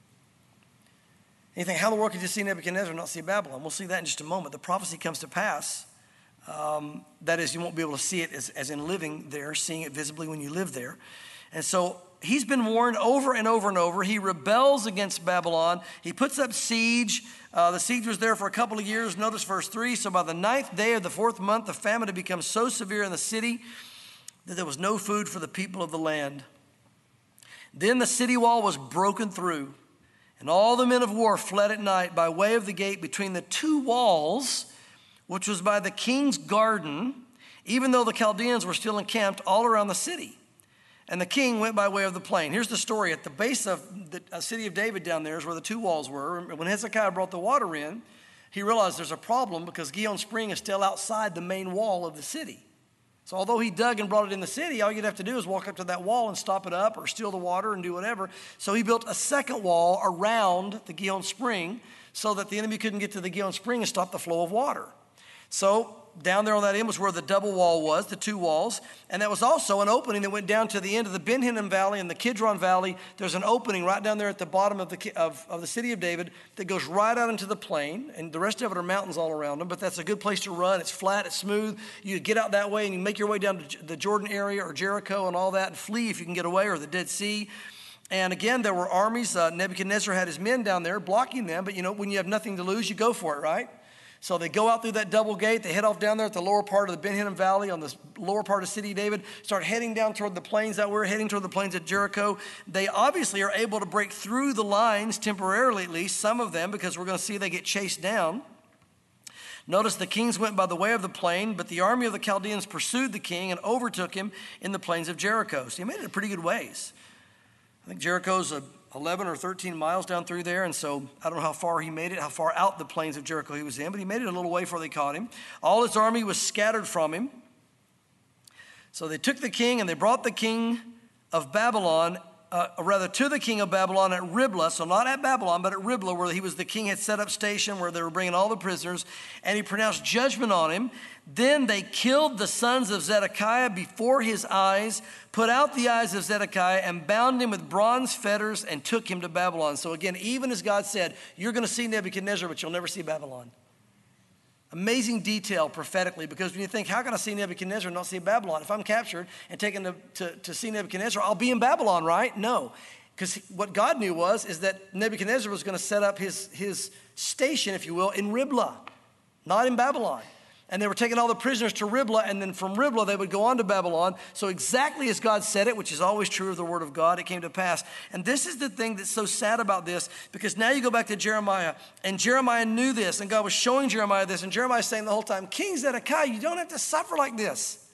And you think, how in the world could you see Nebuchadnezzar and not see Babylon? We'll see that in just a moment. The prophecy comes to pass. Um, that is, you won't be able to see it as, as in living there, seeing it visibly when you live there. And so he's been warned over and over and over. He rebels against Babylon. He puts up siege. Uh, the siege was there for a couple of years. Notice verse three. So by the ninth day of the fourth month, the famine had become so severe in the city that there was no food for the people of the land. Then the city wall was broken through, and all the men of war fled at night by way of the gate between the two walls, which was by the king's garden, even though the Chaldeans were still encamped all around the city. And the king went by way of the plain. Here's the story. At the base of the city of David down there is where the two walls were. When Hezekiah brought the water in, he realized there's a problem because Gihon Spring is still outside the main wall of the city. So although he dug and brought it in the city, all you'd have to do is walk up to that wall and stop it up or steal the water and do whatever. So he built a second wall around the Gihon Spring so that the enemy couldn't get to the Gihon Spring and stop the flow of water. So down there on that end was where the double wall was, the two walls. And that was also an opening that went down to the end of the Ben Hinnom Valley and the Kidron Valley. There's an opening right down there at the bottom of the, of, of the city of David that goes right out into the plain. And the rest of it are mountains all around them. But that's a good place to run. It's flat, it's smooth. You get out that way and you make your way down to the Jordan area or Jericho and all that and flee if you can get away, or the Dead Sea. And again, there were armies. Uh, Nebuchadnezzar had his men down there blocking them. But you know, when you have nothing to lose, you go for it, right? So they go out through that double gate. They head off down there at the lower part of the Ben Hinnom Valley on the lower part of the city of David, start heading down toward the plains that we're heading toward the plains at Jericho. They obviously are able to break through the lines temporarily, at least some of them, because we're going to see they get chased down. Notice the kings went by the way of the plain, but the army of the Chaldeans pursued the king and overtook him in the plains of Jericho. So he made it a pretty good ways. I think Jericho's a eleven or thirteen miles down through there, and so I don't know how far he made it, how far out the plains of Jericho he was in, but he made it a little way before they caught him. All his army was scattered from him. So they took the king, and they brought the king of Babylon, uh, or rather to the king of Babylon at Riblah, so not at Babylon, but at Riblah, where he was the king had set up station, where they were bringing all the prisoners, and he pronounced judgment on him. Then they killed the sons of Zedekiah before his eyes, put out the eyes of Zedekiah, and bound him with bronze fetters and took him to Babylon. So again, even as God said, you're going to see Nebuchadnezzar, but you'll never see Babylon. Amazing detail prophetically, because when you think, how can I see Nebuchadnezzar and not see Babylon? If I'm captured and taken to, to, to see Nebuchadnezzar, I'll be in Babylon, right? No, because what God knew was is that Nebuchadnezzar was going to set up his, his station, if you will, in Riblah, not in Babylon. And they were taking all the prisoners to Riblah, and then from Riblah they would go on to Babylon. So exactly as God said it, which is always true of the word of God, it came to pass. And this is the thing that's so sad about this, because now you go back to Jeremiah, and Jeremiah knew this, and God was showing Jeremiah this, and Jeremiah is saying the whole time, King Zedekiah, you don't have to suffer like this.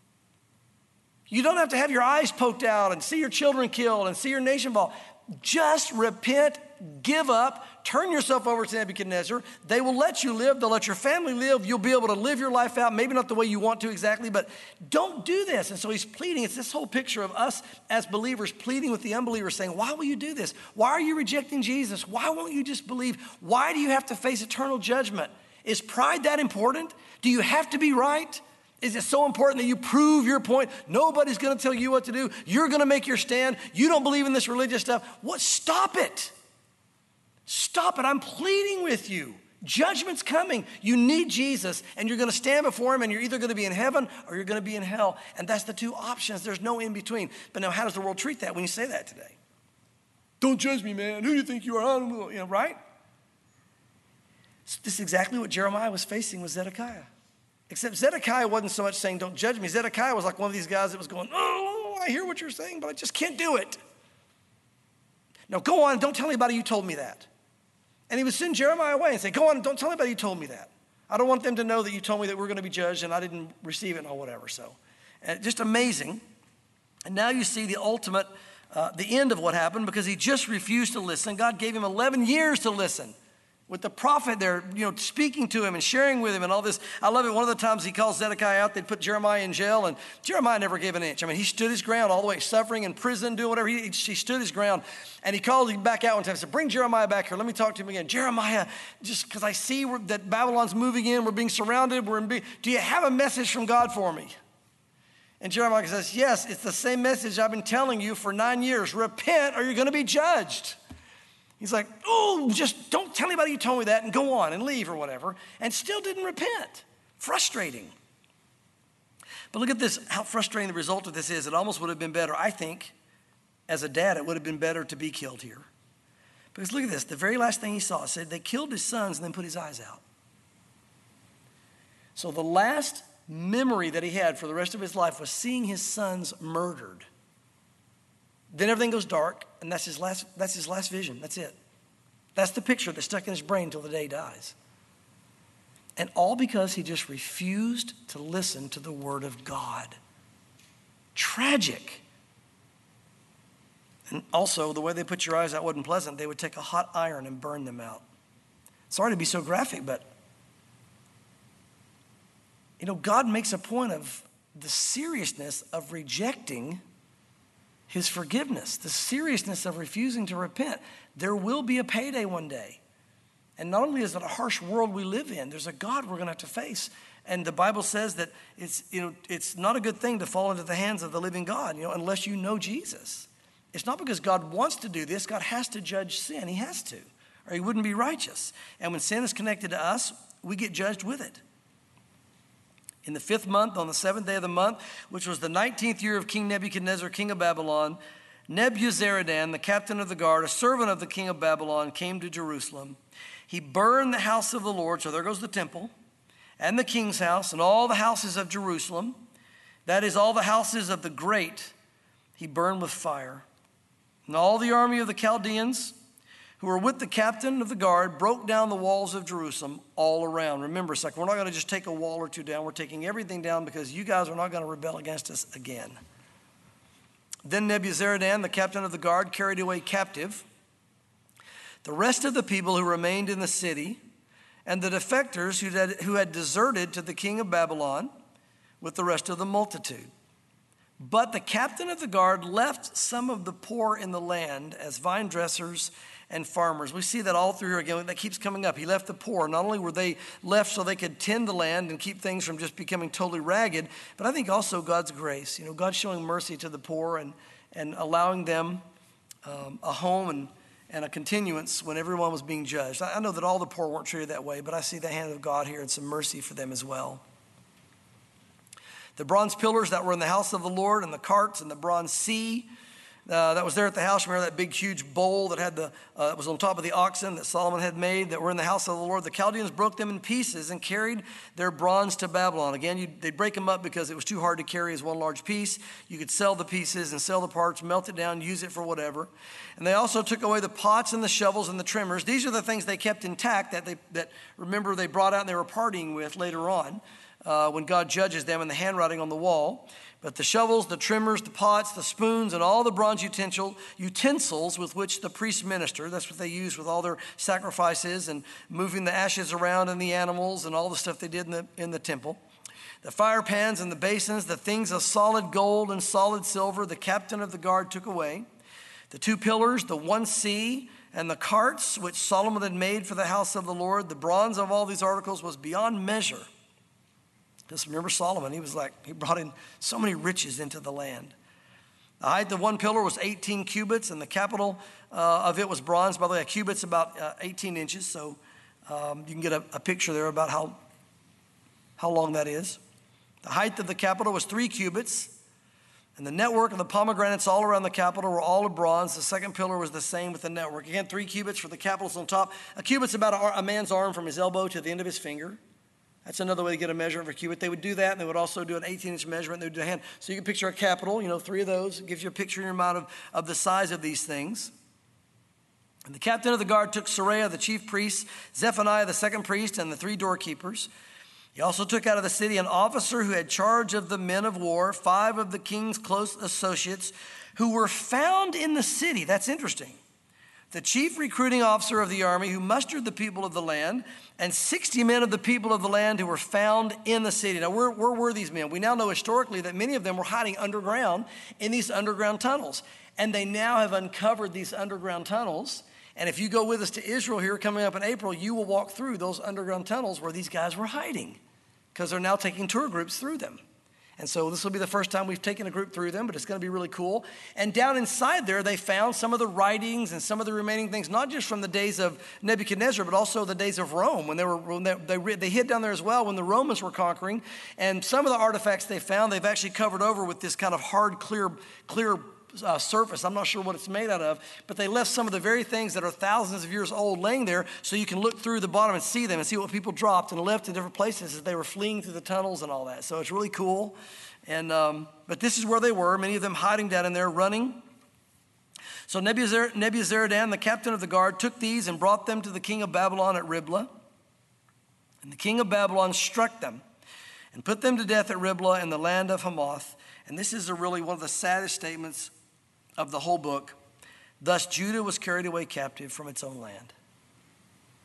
You don't have to have your eyes poked out and see your children killed and see your nation fall. Just repent, give up, turn yourself over to Nebuchadnezzar. They will let you live. They'll let your family live. You'll be able to live your life out, maybe not the way you want to exactly, but don't do this. And so he's pleading. It's this whole picture of us as believers pleading with the unbelievers, saying, why will you do this? Why are you rejecting Jesus? Why won't you just believe? Why do you have to face eternal judgment? Is pride that important? Do you have to be right? Is it so important that you prove your point? Nobody's going to tell you what to do. You're going to make your stand. You don't believe in this religious stuff. What? Stop it. Stop it. I'm pleading with you. Judgment's coming. You need Jesus, and you're going to stand before him, and you're either going to be in heaven or you're going to be in hell. And that's the two options. There's no in between. But now, how does the world treat that when you say that today? Don't judge me, man. Who do you think you are? I don't know. You know, right? So this is exactly what Jeremiah was facing with Zedekiah. Except Zedekiah wasn't so much saying, don't judge me. Zedekiah was like one of these guys that was going, oh, I hear what you're saying, but I just can't do it. Now, go on, don't tell anybody you told me that. And he would send Jeremiah away and say, go on, don't tell anybody you told me that. I don't want them to know that you told me that we're going to be judged and I didn't receive it or whatever. So, and just amazing. And now you see the ultimate, uh, the end of what happened, because he just refused to listen. God gave him eleven years to listen. With the prophet there, you know, speaking to him and sharing with him and all this. I love it. One of the times he calls Zedekiah out, they'd put Jeremiah in jail, and Jeremiah never gave an inch. I mean, he stood his ground all the way, suffering in prison, doing whatever. He, he stood his ground, and he called him back out one time and said, bring Jeremiah back here. Let me talk to him again. Jeremiah, just because I see we're, that Babylon's moving in, we're being surrounded. We're in be- Do you have a message from God for me? And Jeremiah says, yes, it's the same message I've been telling you for nine years. Repent or you're going to be judged. He's like, oh, just don't tell anybody you told me that and go on and leave or whatever. And still didn't repent. Frustrating. But look at this, how frustrating the result of this is. It almost would have been better, I think, as a dad, it would have been better to be killed here. Because look at this, the very last thing he saw said they killed his sons and then put his eyes out. So the last memory that he had for the rest of his life was seeing his sons murdered. Then everything goes dark, and that's his last, that's his last vision. That's it. That's the picture that's stuck in his brain until the day he dies. And all because he just refused to listen to the word of God. Tragic. And also, the way they put your eyes out wasn't pleasant. They would take a hot iron and burn them out. Sorry to be so graphic, but you know, God makes a point of the seriousness of rejecting his forgiveness, the seriousness of refusing to repent. There will be a payday one day. And not only is it a harsh world we live in, there's a God we're going to have to face. And the Bible says that it's, you know, it's not a good thing to fall into the hands of the living God, you know, unless you know Jesus. It's not because God wants to do this. God has to judge sin. He has to, or he wouldn't be righteous. And when sin is connected to us, we get judged with it. In the fifth month, on the seventh day of the month, which was the nineteenth year of King Nebuchadnezzar, king of Babylon, Nebuzaradan, the captain of the guard, a servant of the king of Babylon, came to Jerusalem. He burned the house of the Lord, so there goes the temple, and the king's house, and all the houses of Jerusalem, that is, all the houses of the great, he burned with fire. And all the army of the Chaldeans, who were with the captain of the guard, broke down the walls of Jerusalem all around. Remember, it's like we're not going to just take a wall or two down. We're taking everything down because you guys are not going to rebel against us again. Then Nebuzaradan, the captain of the guard, carried away captive the rest of the people who remained in the city, and the defectors who had, who had deserted to the king of Babylon with the rest of the multitude. But the captain of the guard left some of the poor in the land as vine dressers and farmers. We see that all through here again. That keeps coming up. He left the poor. Not only were they left so they could tend the land and keep things from just becoming totally ragged, but I think also God's grace. You know, God showing mercy to the poor and, and allowing them um, a home and and a continuance when everyone was being judged. I know that all the poor weren't treated that way, but I see the hand of God here and some mercy for them as well. The bronze pillars that were in the house of the Lord, and the carts, and the bronze sea uh, that was there at the house. Remember that big, huge bowl that had the uh, that was on top of the oxen that Solomon had made that were in the house of the Lord? The Chaldeans broke them in pieces and carried their bronze to Babylon. Again, you, they'd break them up because it was too hard to carry as one large piece. You could sell the pieces and sell the parts, melt it down, use it for whatever. And they also took away the pots and the shovels and the trimmers. These are the things they kept intact that they that remember they brought out and they were partying with later on uh, when God judges them in the handwriting on the wall. But the shovels, the trimmers, the pots, the spoons, and all the bronze utensil, utensils with which the priests ministered, that's what they used with all their sacrifices and moving the ashes around in the animals and all the stuff they did in the, in the temple. The fire pans and the basins, the things of solid gold and solid silver, the captain of the guard took away. The two pillars, the one sea, and the carts which Solomon had made for the house of the Lord, the bronze of all these articles was beyond measure. Just remember Solomon, he was like, he brought in so many riches into the land. The height of one pillar was eighteen cubits, and the capital uh, of it was bronze. By the way, a cubit's about uh, eighteen inches, so um, you can get a, a picture there about how, how long that is. The height of the capital was three cubits, and the network of the pomegranates all around the capital were all of bronze. The second pillar was the same with the network. Again, three cubits for the capitals on top. A cubit's about a, a man's arm from his elbow to the end of his finger. That's another way to get a measurement for a cubit. They would do that, and they would also do an eighteen-inch measurement. They would do a hand. So you can picture a capital, you know, three of those. It gives you a picture in your mind of, of the size of these things. And the captain of the guard took Seraiah, the chief priest, Zephaniah, the second priest, and the three doorkeepers. He also took out of the city an officer who had charge of the men of war, five of the king's close associates, who were found in the city. That's interesting. The chief recruiting officer of the army who mustered the people of the land, and sixty men of the people of the land who were found in the city. Now, where, where were these men? We now know historically that many of them were hiding underground in these underground tunnels. And they now have uncovered these underground tunnels. And if you go with us to Israel here coming up in April, you will walk through those underground tunnels where these guys were hiding, because they're now taking tour groups through them. And so this will be the first time we've taken a group through them, but it's going to be really cool. And down inside there, they found some of the writings and some of the remaining things, not just from the days of Nebuchadnezzar, but also the days of Rome, when they were when they, they, they hid down there as well when the Romans were conquering. And some of the artifacts they found, they've actually covered over with this kind of hard, clear, clear uh, surface. I'm not sure what it's made out of, but they left some of the very things that are thousands of years old laying there so you can look through the bottom and see them and see what people dropped and left in different places as they were fleeing through the tunnels and all that. So it's really cool. And um, but this is where they were, many of them hiding down in there, running. So Nebuzar- Nebuzaradan, the captain of the guard, took these and brought them to the king of Babylon at Riblah. And the king of Babylon struck them and put them to death at Riblah in the land of Hamath. And this is a really one of the saddest statements of the whole book. Thus Judah was carried away captive from its own land.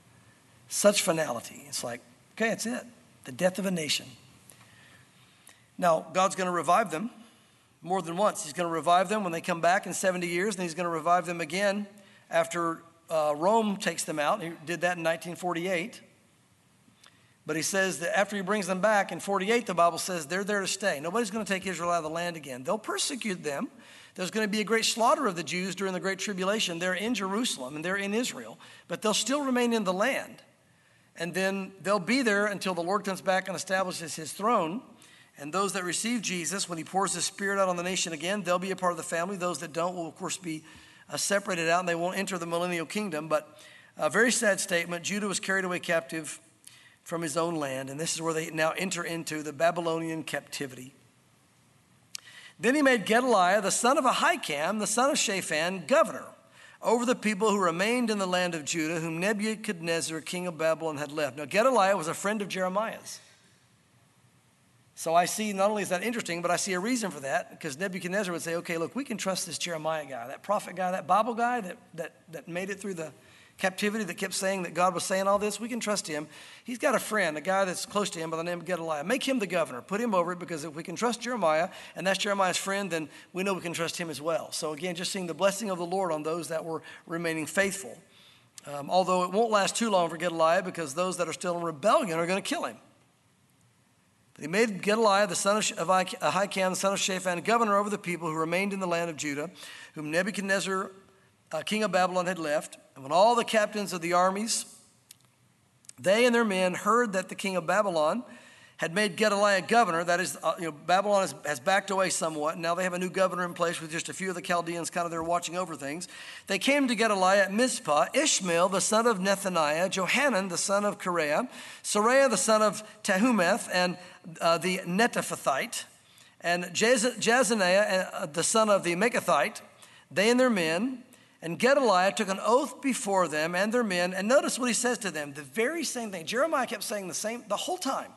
Such finality. It's like, okay, that's it. The death of a nation. Now, God's going to revive them more than once. He's going to revive them when they come back in seventy years, and he's going to revive them again after uh, Rome takes them out. He did that in nineteen forty-eight. But he says that after he brings them back in forty-eight, the Bible says they're there to stay. Nobody's going to take Israel out of the land again. They'll persecute them. There's going to be a great slaughter of the Jews during the Great Tribulation. They're in Jerusalem and they're in Israel, but they'll still remain in the land. And then they'll be there until the Lord comes back and establishes his throne. And those that receive Jesus, when he pours his Spirit out on the nation again, they'll be a part of the family. Those that don't will, of course, be uh, separated out, and they won't enter the millennial kingdom. But a very sad statement. Judah was carried away captive from his own land, and this is where they now enter into the Babylonian captivity. Then he made Gedaliah, the son of Ahikam, the son of Shaphan, governor over the people who remained in the land of Judah, whom Nebuchadnezzar, king of Babylon, had left. Now, Gedaliah was a friend of Jeremiah's. So I see, not only is that interesting, but I see a reason for that, because Nebuchadnezzar would say, okay, look, we can trust this Jeremiah guy, that prophet guy, that Bible guy that, that, that made it through the captivity, that kept saying that God was saying all this. We can trust him. He's got a friend, a guy that's close to him by the name of Gedaliah. Make him the governor. Put him over it, because if we can trust Jeremiah, and that's Jeremiah's friend, then we know we can trust him as well. So again, just seeing the blessing of the Lord on those that were remaining faithful. Um, although it won't last too long for Gedaliah, because those that are still in rebellion are going to kill him. But he made Gedaliah, the son of Ahikam, the son of Shaphan, governor over the people who remained in the land of Judah, whom Nebuchadnezzar, uh, king of Babylon, had left. And when all the captains of the armies, they and their men, heard that the king of Babylon had made Gedaliah governor, that is, uh, you know, Babylon has, has backed away somewhat, and now they have a new governor in place with just a few of the Chaldeans kind of there watching over things. They came to Gedaliah at Mizpah, Ishmael, the son of Nethaniah, Johanan, the son of Kareah, Saraiah, the son of Tahumeth, and uh, the Netophathite, and Jaz- Jazaniah, uh, the son of the Mekathite, they and their men. And Gedaliah took an oath before them and their men. And notice what he says to them, the very same thing. Jeremiah kept saying the same the whole time.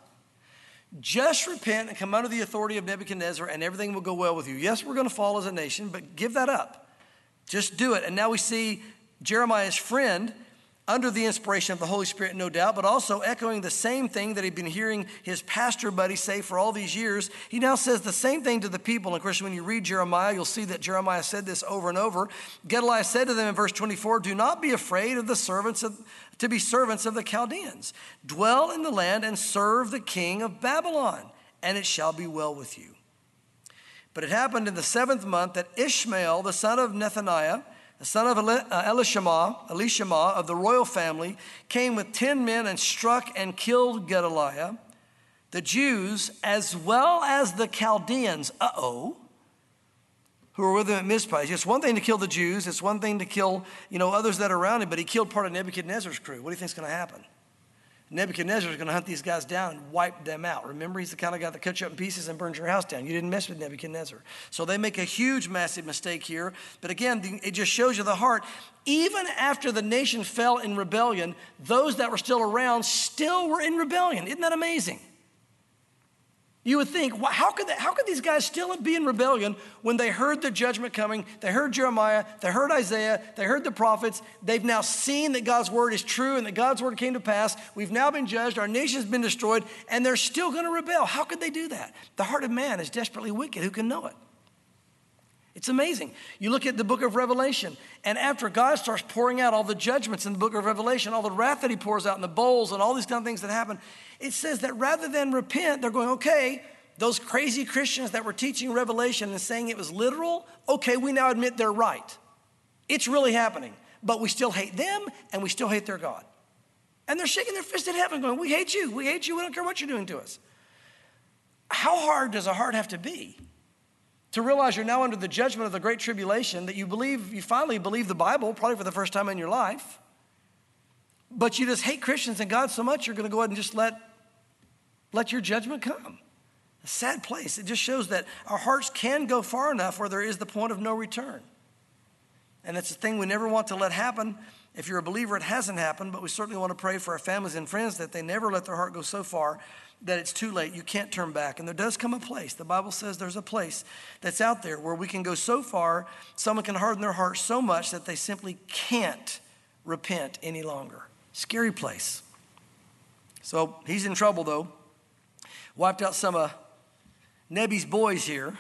Just repent and come under the authority of Nebuchadnezzar, and everything will go well with you. Yes, we're going to fall as a nation, but give that up. Just do it. And now we see Jeremiah's friend, under the inspiration of the Holy Spirit, no doubt, but also echoing the same thing that he'd been hearing his pastor buddy say for all these years. He now says the same thing to the people. And of course, when you read Jeremiah, you'll see that Jeremiah said this over and over. Gedaliah said to them in verse twenty-four, do not be afraid of the servants of, to be servants of the Chaldeans. Dwell in the land and serve the king of Babylon, and it shall be well with you. But it happened in the seventh month that Ishmael, the son of Nethaniah, the son of Elishama, Elishama of the royal family, came with ten men and struck and killed Gedaliah, the Jews, as well as the Chaldeans, uh-oh, who were with him at Mizpah. It's just one thing to kill the Jews. It's one thing to kill, you know, others that are around him, but he killed part of Nebuchadnezzar's crew. What do you think is going to happen? Nebuchadnezzar is going to hunt these guys down and wipe them out. Remember, he's the kind of guy that cuts you up in pieces and burns your house down. You didn't mess with Nebuchadnezzar. So they make a huge, massive mistake here. But again, it just shows you the heart. Even after the nation fell in rebellion, those that were still around still were in rebellion. Isn't that amazing? You would think, well, how could they, how could these guys still be in rebellion when they heard the judgment coming? They heard Jeremiah, they heard Isaiah, they heard the prophets. They've now seen that God's word is true and that God's word came to pass. We've now been judged, our nation's been destroyed, and they're still going to rebel. How could they do that? The heart of man is desperately wicked. Who can know it? It's amazing. You look at the book of Revelation, and after God starts pouring out all the judgments in the book of Revelation, all the wrath that he pours out in the bowls and all these kind of things that happen, it says that rather than repent, they're going, okay, those crazy Christians that were teaching Revelation and saying it was literal, okay, we now admit they're right. It's really happening, but we still hate them and we still hate their God. And they're shaking their fist at heaven going, we hate you, we hate you, we don't care what you're doing to us. How hard does a heart have to be to realize you're now under the judgment of the Great Tribulation, that you believe, you finally believe the Bible, probably for the first time in your life, but you just hate Christians and God so much you're going to go ahead and just let, let your judgment come. A sad place. It just shows that our hearts can go far enough where there is the point of no return. And it's a thing we never want to let happen. If you're a believer, it hasn't happened, but we certainly want to pray for our families and friends that they never let their heart go so far that it's too late. You can't turn back. And there does come a place. The Bible says there's a place that's out there where we can go so far, someone can harden their heart so much that they simply can't repent any longer. Scary place. So he's in trouble, though. Wiped out some of Nebi's boys here.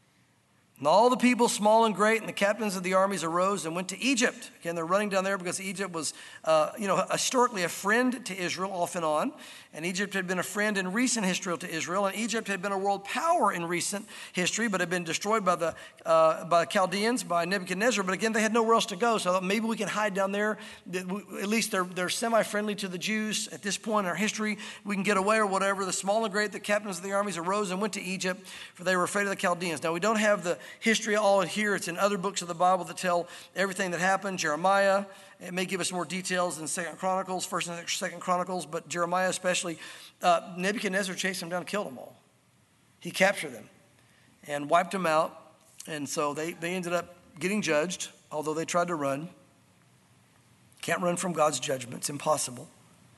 And all the people, small and great, and the captains of the armies arose and went to Egypt. Again, they're running down there because Egypt was, uh, you know, historically a friend to Israel off and on. And Egypt had been a friend in recent history to Israel. And Egypt had been a world power in recent history, but had been destroyed by the uh, by the Chaldeans, by Nebuchadnezzar. But again, they had nowhere else to go. So I thought maybe we can hide down there. At least they're, they're semi-friendly to the Jews at this point in our history. We can get away or whatever. The small and great, the captains of the armies arose and went to Egypt, for they were afraid of the Chaldeans. Now, we don't have the history all in here. It's in other books of the Bible that tell everything that happened. Jeremiah, it may give us more details than Second Chronicles, First and Second Chronicles, but Jeremiah especially. Uh, Nebuchadnezzar chased them down and killed them all. He captured them and wiped them out. And so they, they ended up getting judged, although they tried to run. Can't run from God's judgment. It's impossible.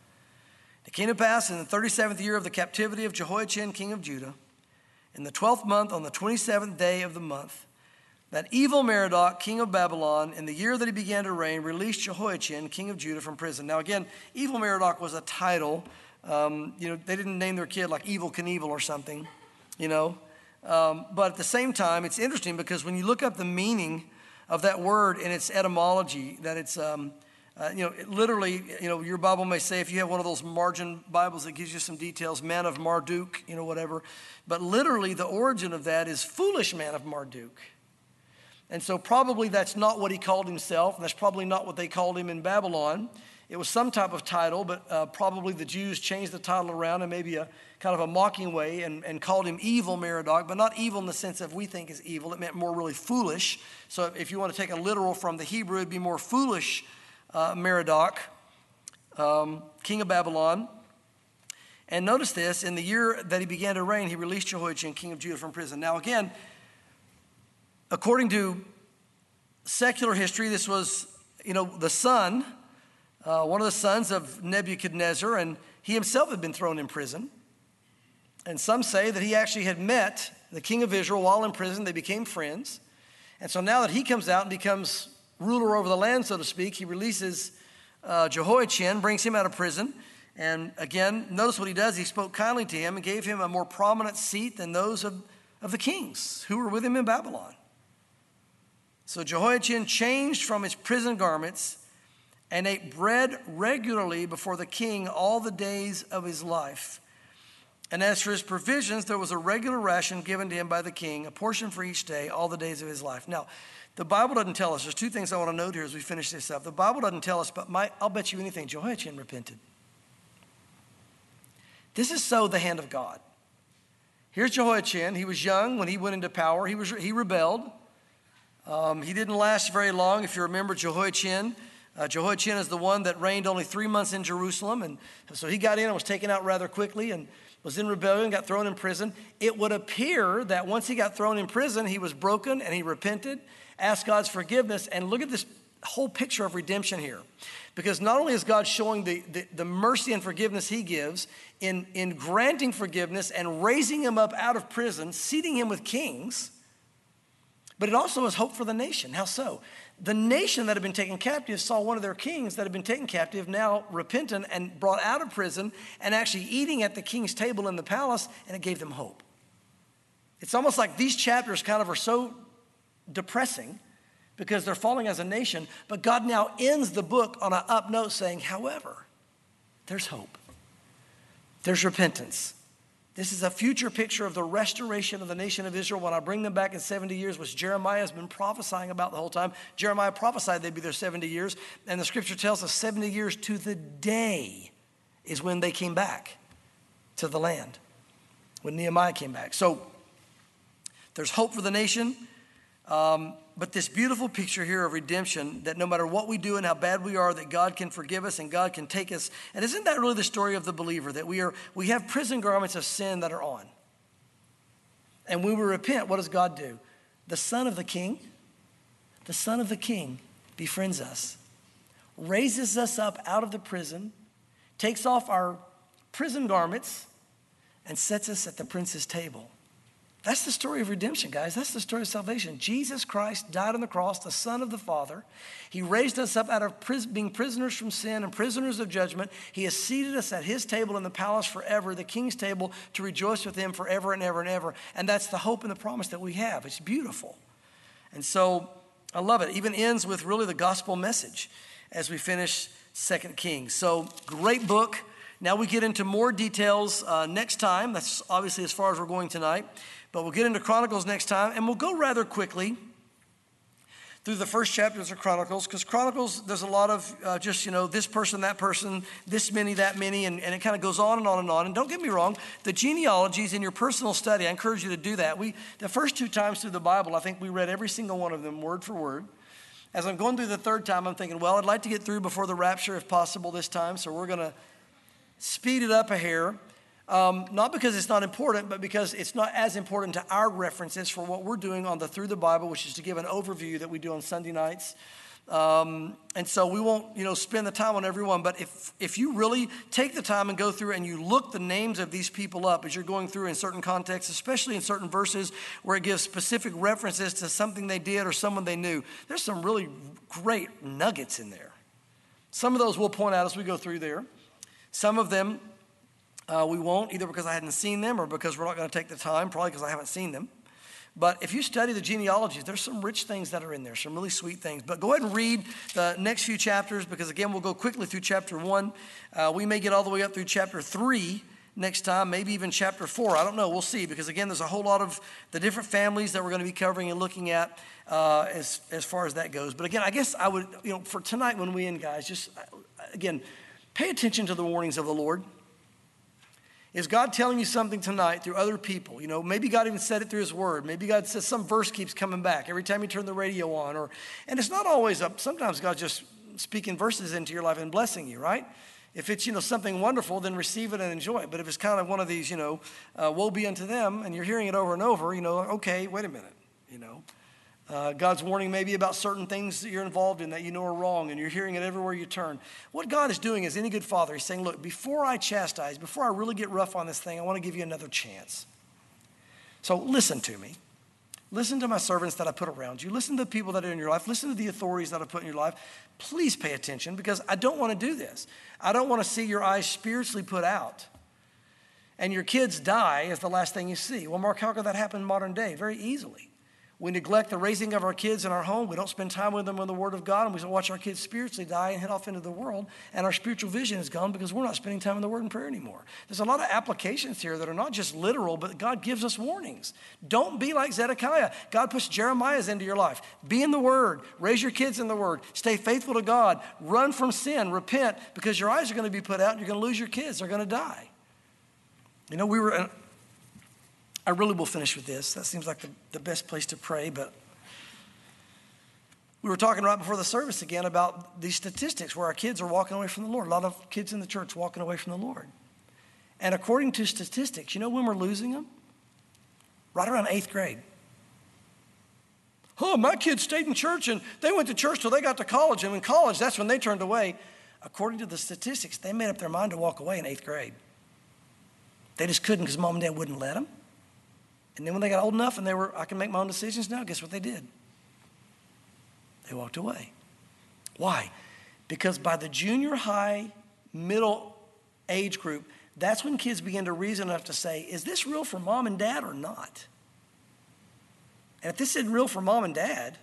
It came to pass in the thirty-seventh year of the captivity of Jehoiachin, king of Judah, in the twelfth month, on the twenty-seventh day of the month, that evil Merodach, king of Babylon, in the year that he began to reign, released Jehoiachin, king of Judah, from prison. Now again, evil Merodach was a title. Um, you know, they didn't name their kid like Evel Knievel or something, you know. Um, but at the same time, it's interesting because when you look up the meaning of that word in its etymology, that it's, um, uh, you know, it literally, you know, your Bible may say, if you have one of those margin Bibles that gives you some details, man of Marduk, you know, whatever. But literally the origin of that is foolish man of Marduk. And so probably that's not what he called himself, and that's probably not what they called him in Babylon. It was some type of title, but uh, probably the Jews changed the title around in maybe a kind of a mocking way and, and called him evil Merodach, but not evil in the sense of we think is evil. It meant more really foolish. So if you want to take a literal from the Hebrew, it'd be more foolish uh, Merodach, um, king of Babylon. And notice this, in the year that he began to reign, he released Jehoiachin, king of Judah, from prison. Now again, according to secular history, this was, you know, the son, uh, one of the sons of Nebuchadnezzar, and he himself had been thrown in prison. And some say that he actually had met the king of Israel while in prison. They became friends. And so now that he comes out and becomes ruler over the land, so to speak, he releases uh, Jehoiachin, brings him out of prison. And again, notice what he does. He spoke kindly to him and gave him a more prominent seat than those of, of the kings who were with him in Babylon. So Jehoiachin changed from his prison garments and ate bread regularly before the king all the days of his life. And as for his provisions, there was a regular ration given to him by the king, a portion for each day, all the days of his life. Now, the Bible doesn't tell us. There's two things I want to note here as we finish this up. The Bible doesn't tell us, but my, I'll bet you anything, Jehoiachin repented. This is so the hand of God. Here's Jehoiachin. He was young when he went into power. He was he rebelled. Um, he didn't last very long. If you remember Jehoiachin, uh, Jehoiachin is the one that reigned only three months in Jerusalem. And so he got in and was taken out rather quickly and was in rebellion, got thrown in prison. It would appear that once he got thrown in prison, he was broken and he repented, asked God's forgiveness. And look at this whole picture of redemption here. Because not only is God showing the, the, the mercy and forgiveness he gives in, in granting forgiveness and raising him up out of prison, seating him with kings, but it also is hope for the nation. How so? The nation that had been taken captive saw one of their kings that had been taken captive now repentant and brought out of prison and actually eating at the king's table in the palace, and it gave them hope. It's almost like these chapters kind of are so depressing because they're falling as a nation, but God now ends the book on an up note saying, however, there's hope. There's repentance. This is a future picture of the restoration of the nation of Israel when I bring them back in seventy years, which Jeremiah has been prophesying about the whole time. Jeremiah prophesied they'd be there seventy years, and the scripture tells us seventy years to the day is when they came back to the land, when Nehemiah came back. So there's hope for the nation, um, but this beautiful picture here of redemption, that no matter what we do and how bad we are, that God can forgive us and God can take us. And isn't that really the story of the believer, that we are we have prison garments of sin that are on? And when we repent, what does God do? The Son of the King, the Son of the King befriends us, raises us up out of the prison, takes off our prison garments, and sets us at the prince's table. That's the story of redemption, guys. That's the story of salvation. Jesus Christ died on the cross, the Son of the Father. He raised us up out of pris- being prisoners from sin and prisoners of judgment. He has seated us at his table in the palace forever, the king's table, to rejoice with him forever and ever and ever. And that's the hope and the promise that we have. It's beautiful. And so I love it. It even ends with really the gospel message as we finish Second Kings. So great book. Now we get into more details uh, next time. That's obviously as far as we're going tonight. But we'll get into Chronicles next time, and we'll go rather quickly through the first chapters of Chronicles, because Chronicles, there's a lot of uh, just, you know, this person, that person, this many, that many, and, and it kind of goes on and on and on. And don't get me wrong, the genealogies in your personal study, I encourage you to do that. We, the first two times through the Bible, I think we read every single one of them word for word. As I'm going through the third time, I'm thinking, well, I'd like to get through before the rapture if possible this time, so we're going to speed it up a hair. Um, not because it's not important, but because it's not as important to our references for what we're doing on the Through the Bible, which is to give an overview that we do on Sunday nights. Um, and so we won't, you know, spend the time on everyone. But if if you really take the time and go through and you look the names of these people up as you're going through in certain contexts, especially in certain verses where it gives specific references to something they did or someone they knew, there's some really great nuggets in there. Some of those we'll point out as we go through there. Some of them Uh, we won't, either because I hadn't seen them or because we're not going to take the time, probably because I haven't seen them. But if you study the genealogies, there's some rich things that are in there, some really sweet things. But go ahead and read the next few chapters because, again, we'll go quickly through chapter one. Uh, we may get all the way up through chapter three next time, maybe even chapter four. I don't know. We'll see because, again, there's a whole lot of the different families that we're going to be covering and looking at uh, as, as far as that goes. But, again, I guess I would, you know, for tonight when we end, guys, just, again, pay attention to the warnings of the Lord. Is God telling you something tonight through other people? You know, maybe God even said it through his word. Maybe God says some verse keeps coming back every time you turn the radio on. Or, and it's not always up. Sometimes God's just speaking verses into your life and blessing you, right? If it's, you know, something wonderful, then receive it and enjoy it. But if it's kind of one of these, you know, uh, woe be unto them, and you're hearing it over and over, you know, okay, wait a minute, you know. Uh, God's warning maybe about certain things that you're involved in that you know are wrong, and you're hearing it everywhere you turn. What God is doing is any good father, he's saying, look, before I chastise, before I really get rough on this thing, I want to give you another chance. So listen to me. Listen to my servants that I put around you. Listen to the people that are in your life. Listen to the authorities that I put in your life. Please pay attention because I don't want to do this. I don't want to see your eyes spiritually put out and your kids die as the last thing you see. Well, Mark, how could that happen in modern day? Very easily. We neglect the raising of our kids in our home. We don't spend time with them in the Word of God, and we watch our kids spiritually die and head off into the world, and our spiritual vision is gone because we're not spending time in the Word and prayer anymore. There's a lot of applications here that are not just literal, but God gives us warnings. Don't be like Zedekiah. God puts Jeremiah's into your life. Be in the Word. Raise your kids in the Word. Stay faithful to God. Run from sin. Repent, because your eyes are going to be put out, and you're going to lose your kids. They're going to die. You know, we were... I really will finish with this. That seems like the, the best place to pray, but we were talking right before the service again about these statistics where our kids are walking away from the Lord. A lot of kids in the church walking away from the Lord. And according to statistics, you know when we're losing them? Right around eighth grade. Oh, my kids stayed in church and they went to church till they got to college. And in college, that's when they turned away. According to the statistics, they made up their mind to walk away in eighth grade. They just couldn't because mom and dad wouldn't let them. And then when they got old enough and they were, I can make my own decisions now, guess what they did? They walked away. Why? Because by the junior high, middle age group, that's when kids begin to reason enough to say, is this real for mom and dad or not? And if this isn't real for mom and dad,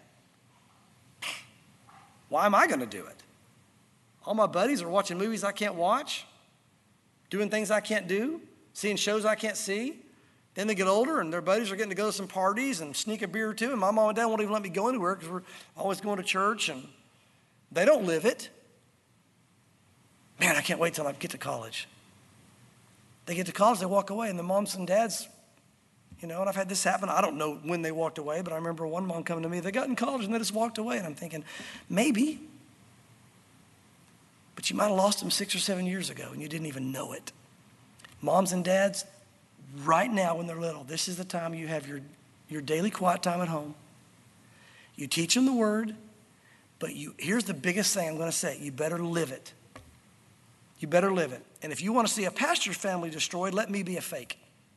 why am I going to do it? All my buddies are watching movies I can't watch, doing things I can't do, seeing shows I can't see. Then they get older and their buddies are getting to go to some parties and sneak a beer or two. And my mom and dad won't even let me go anywhere because we're always going to church and they don't live it. Man, I can't wait till I get to college. They get to college, they walk away, and the moms and dads, you know, and I've had this happen. I don't know when they walked away, but I remember one mom coming to me. They got in college and they just walked away. And I'm thinking, maybe. But you might have lost them six or seven years ago and you didn't even know it. Moms and dads, right now when they're little, this is the time you have your, your daily quiet time at home. You teach them the word, but you here's the biggest thing I'm going to say. You better live it. You better live it. And if you want to see a pastor's family destroyed, let me be a fake.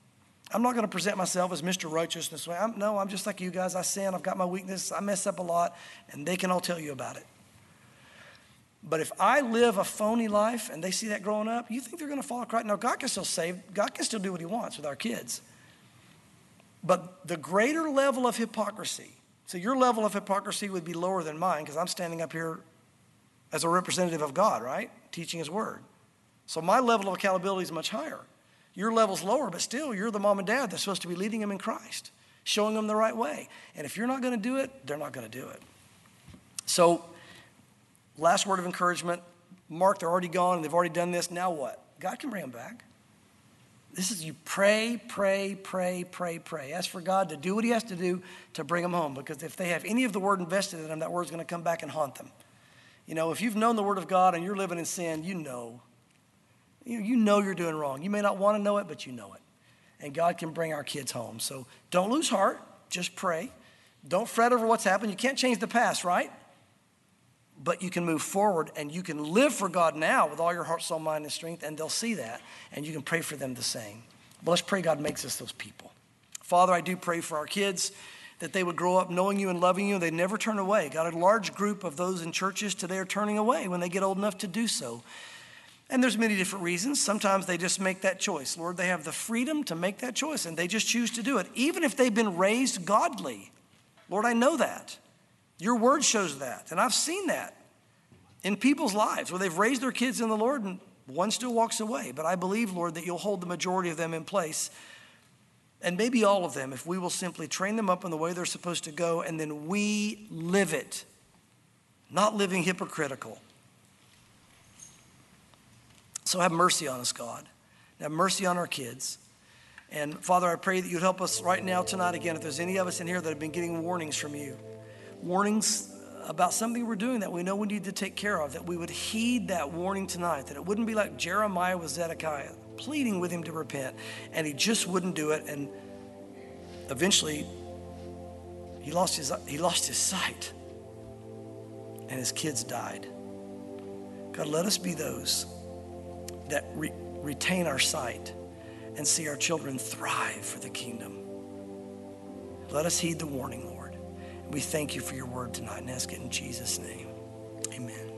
I'm not going to present myself as Mister Righteousness. I'm, no, I'm just like you guys. I sin. I've got my weakness. I mess up a lot, and they can all tell you about it. But if I live a phony life and they see that growing up, you think they're going to follow Christ? No, God can still save. God can still do what he wants with our kids. But the greater level of hypocrisy, so your level of hypocrisy would be lower than mine because I'm standing up here as a representative of God, right? Teaching his word. So my level of accountability is much higher. Your level's lower, but still, you're the mom and dad that's supposed to be leading them in Christ, showing them the right way. And if you're not going to do it, they're not going to do it. So, last word of encouragement. Mark, they're already gone, and they've already done this. Now what? God can bring them back. This is you pray, pray, pray, pray, pray. Ask for God to do what he has to do to bring them home. Because if they have any of the word invested in them, that word's going to come back and haunt them. You know, if you've known the word of God and you're living in sin, you know. You, you know you're doing wrong. You may not want to know it, but you know it. And God can bring our kids home. So don't lose heart. Just pray. Don't fret over what's happened. You can't change the past, right? But you can move forward and you can live for God now with all your heart, soul, mind, and strength, and they'll see that, and you can pray for them the same. But let's pray God makes us those people. Father, I do pray for our kids that they would grow up knowing you and loving you. They never turn away. God, a large group of those in churches today are turning away when they get old enough to do so. And there's many different reasons. Sometimes they just make that choice. Lord, they have the freedom to make that choice, and they just choose to do it, even if they've been raised godly. Lord, I know that. Your word shows that, and I've seen that in people's lives where they've raised their kids in the Lord and one still walks away. But I believe, Lord, that you'll hold the majority of them in place, and maybe all of them, if we will simply train them up in the way they're supposed to go, and then we live it, not living hypocritical. So have mercy on us, God. Have mercy on our kids. And Father, I pray that you'd help us right now tonight again, if there's any of us in here that have been getting warnings from you, warnings about something we're doing that we know we need to take care of, that we would heed that warning tonight, that it wouldn't be like Jeremiah with Zedekiah, pleading with him to repent, and he just wouldn't do it, and eventually he lost his, he lost his sight, and his kids died. God, let us be those that re- retain our sight and see our children thrive for the kingdom. Let us heed the warning, Lord. We thank you for your word tonight and ask it in Jesus' name. Amen.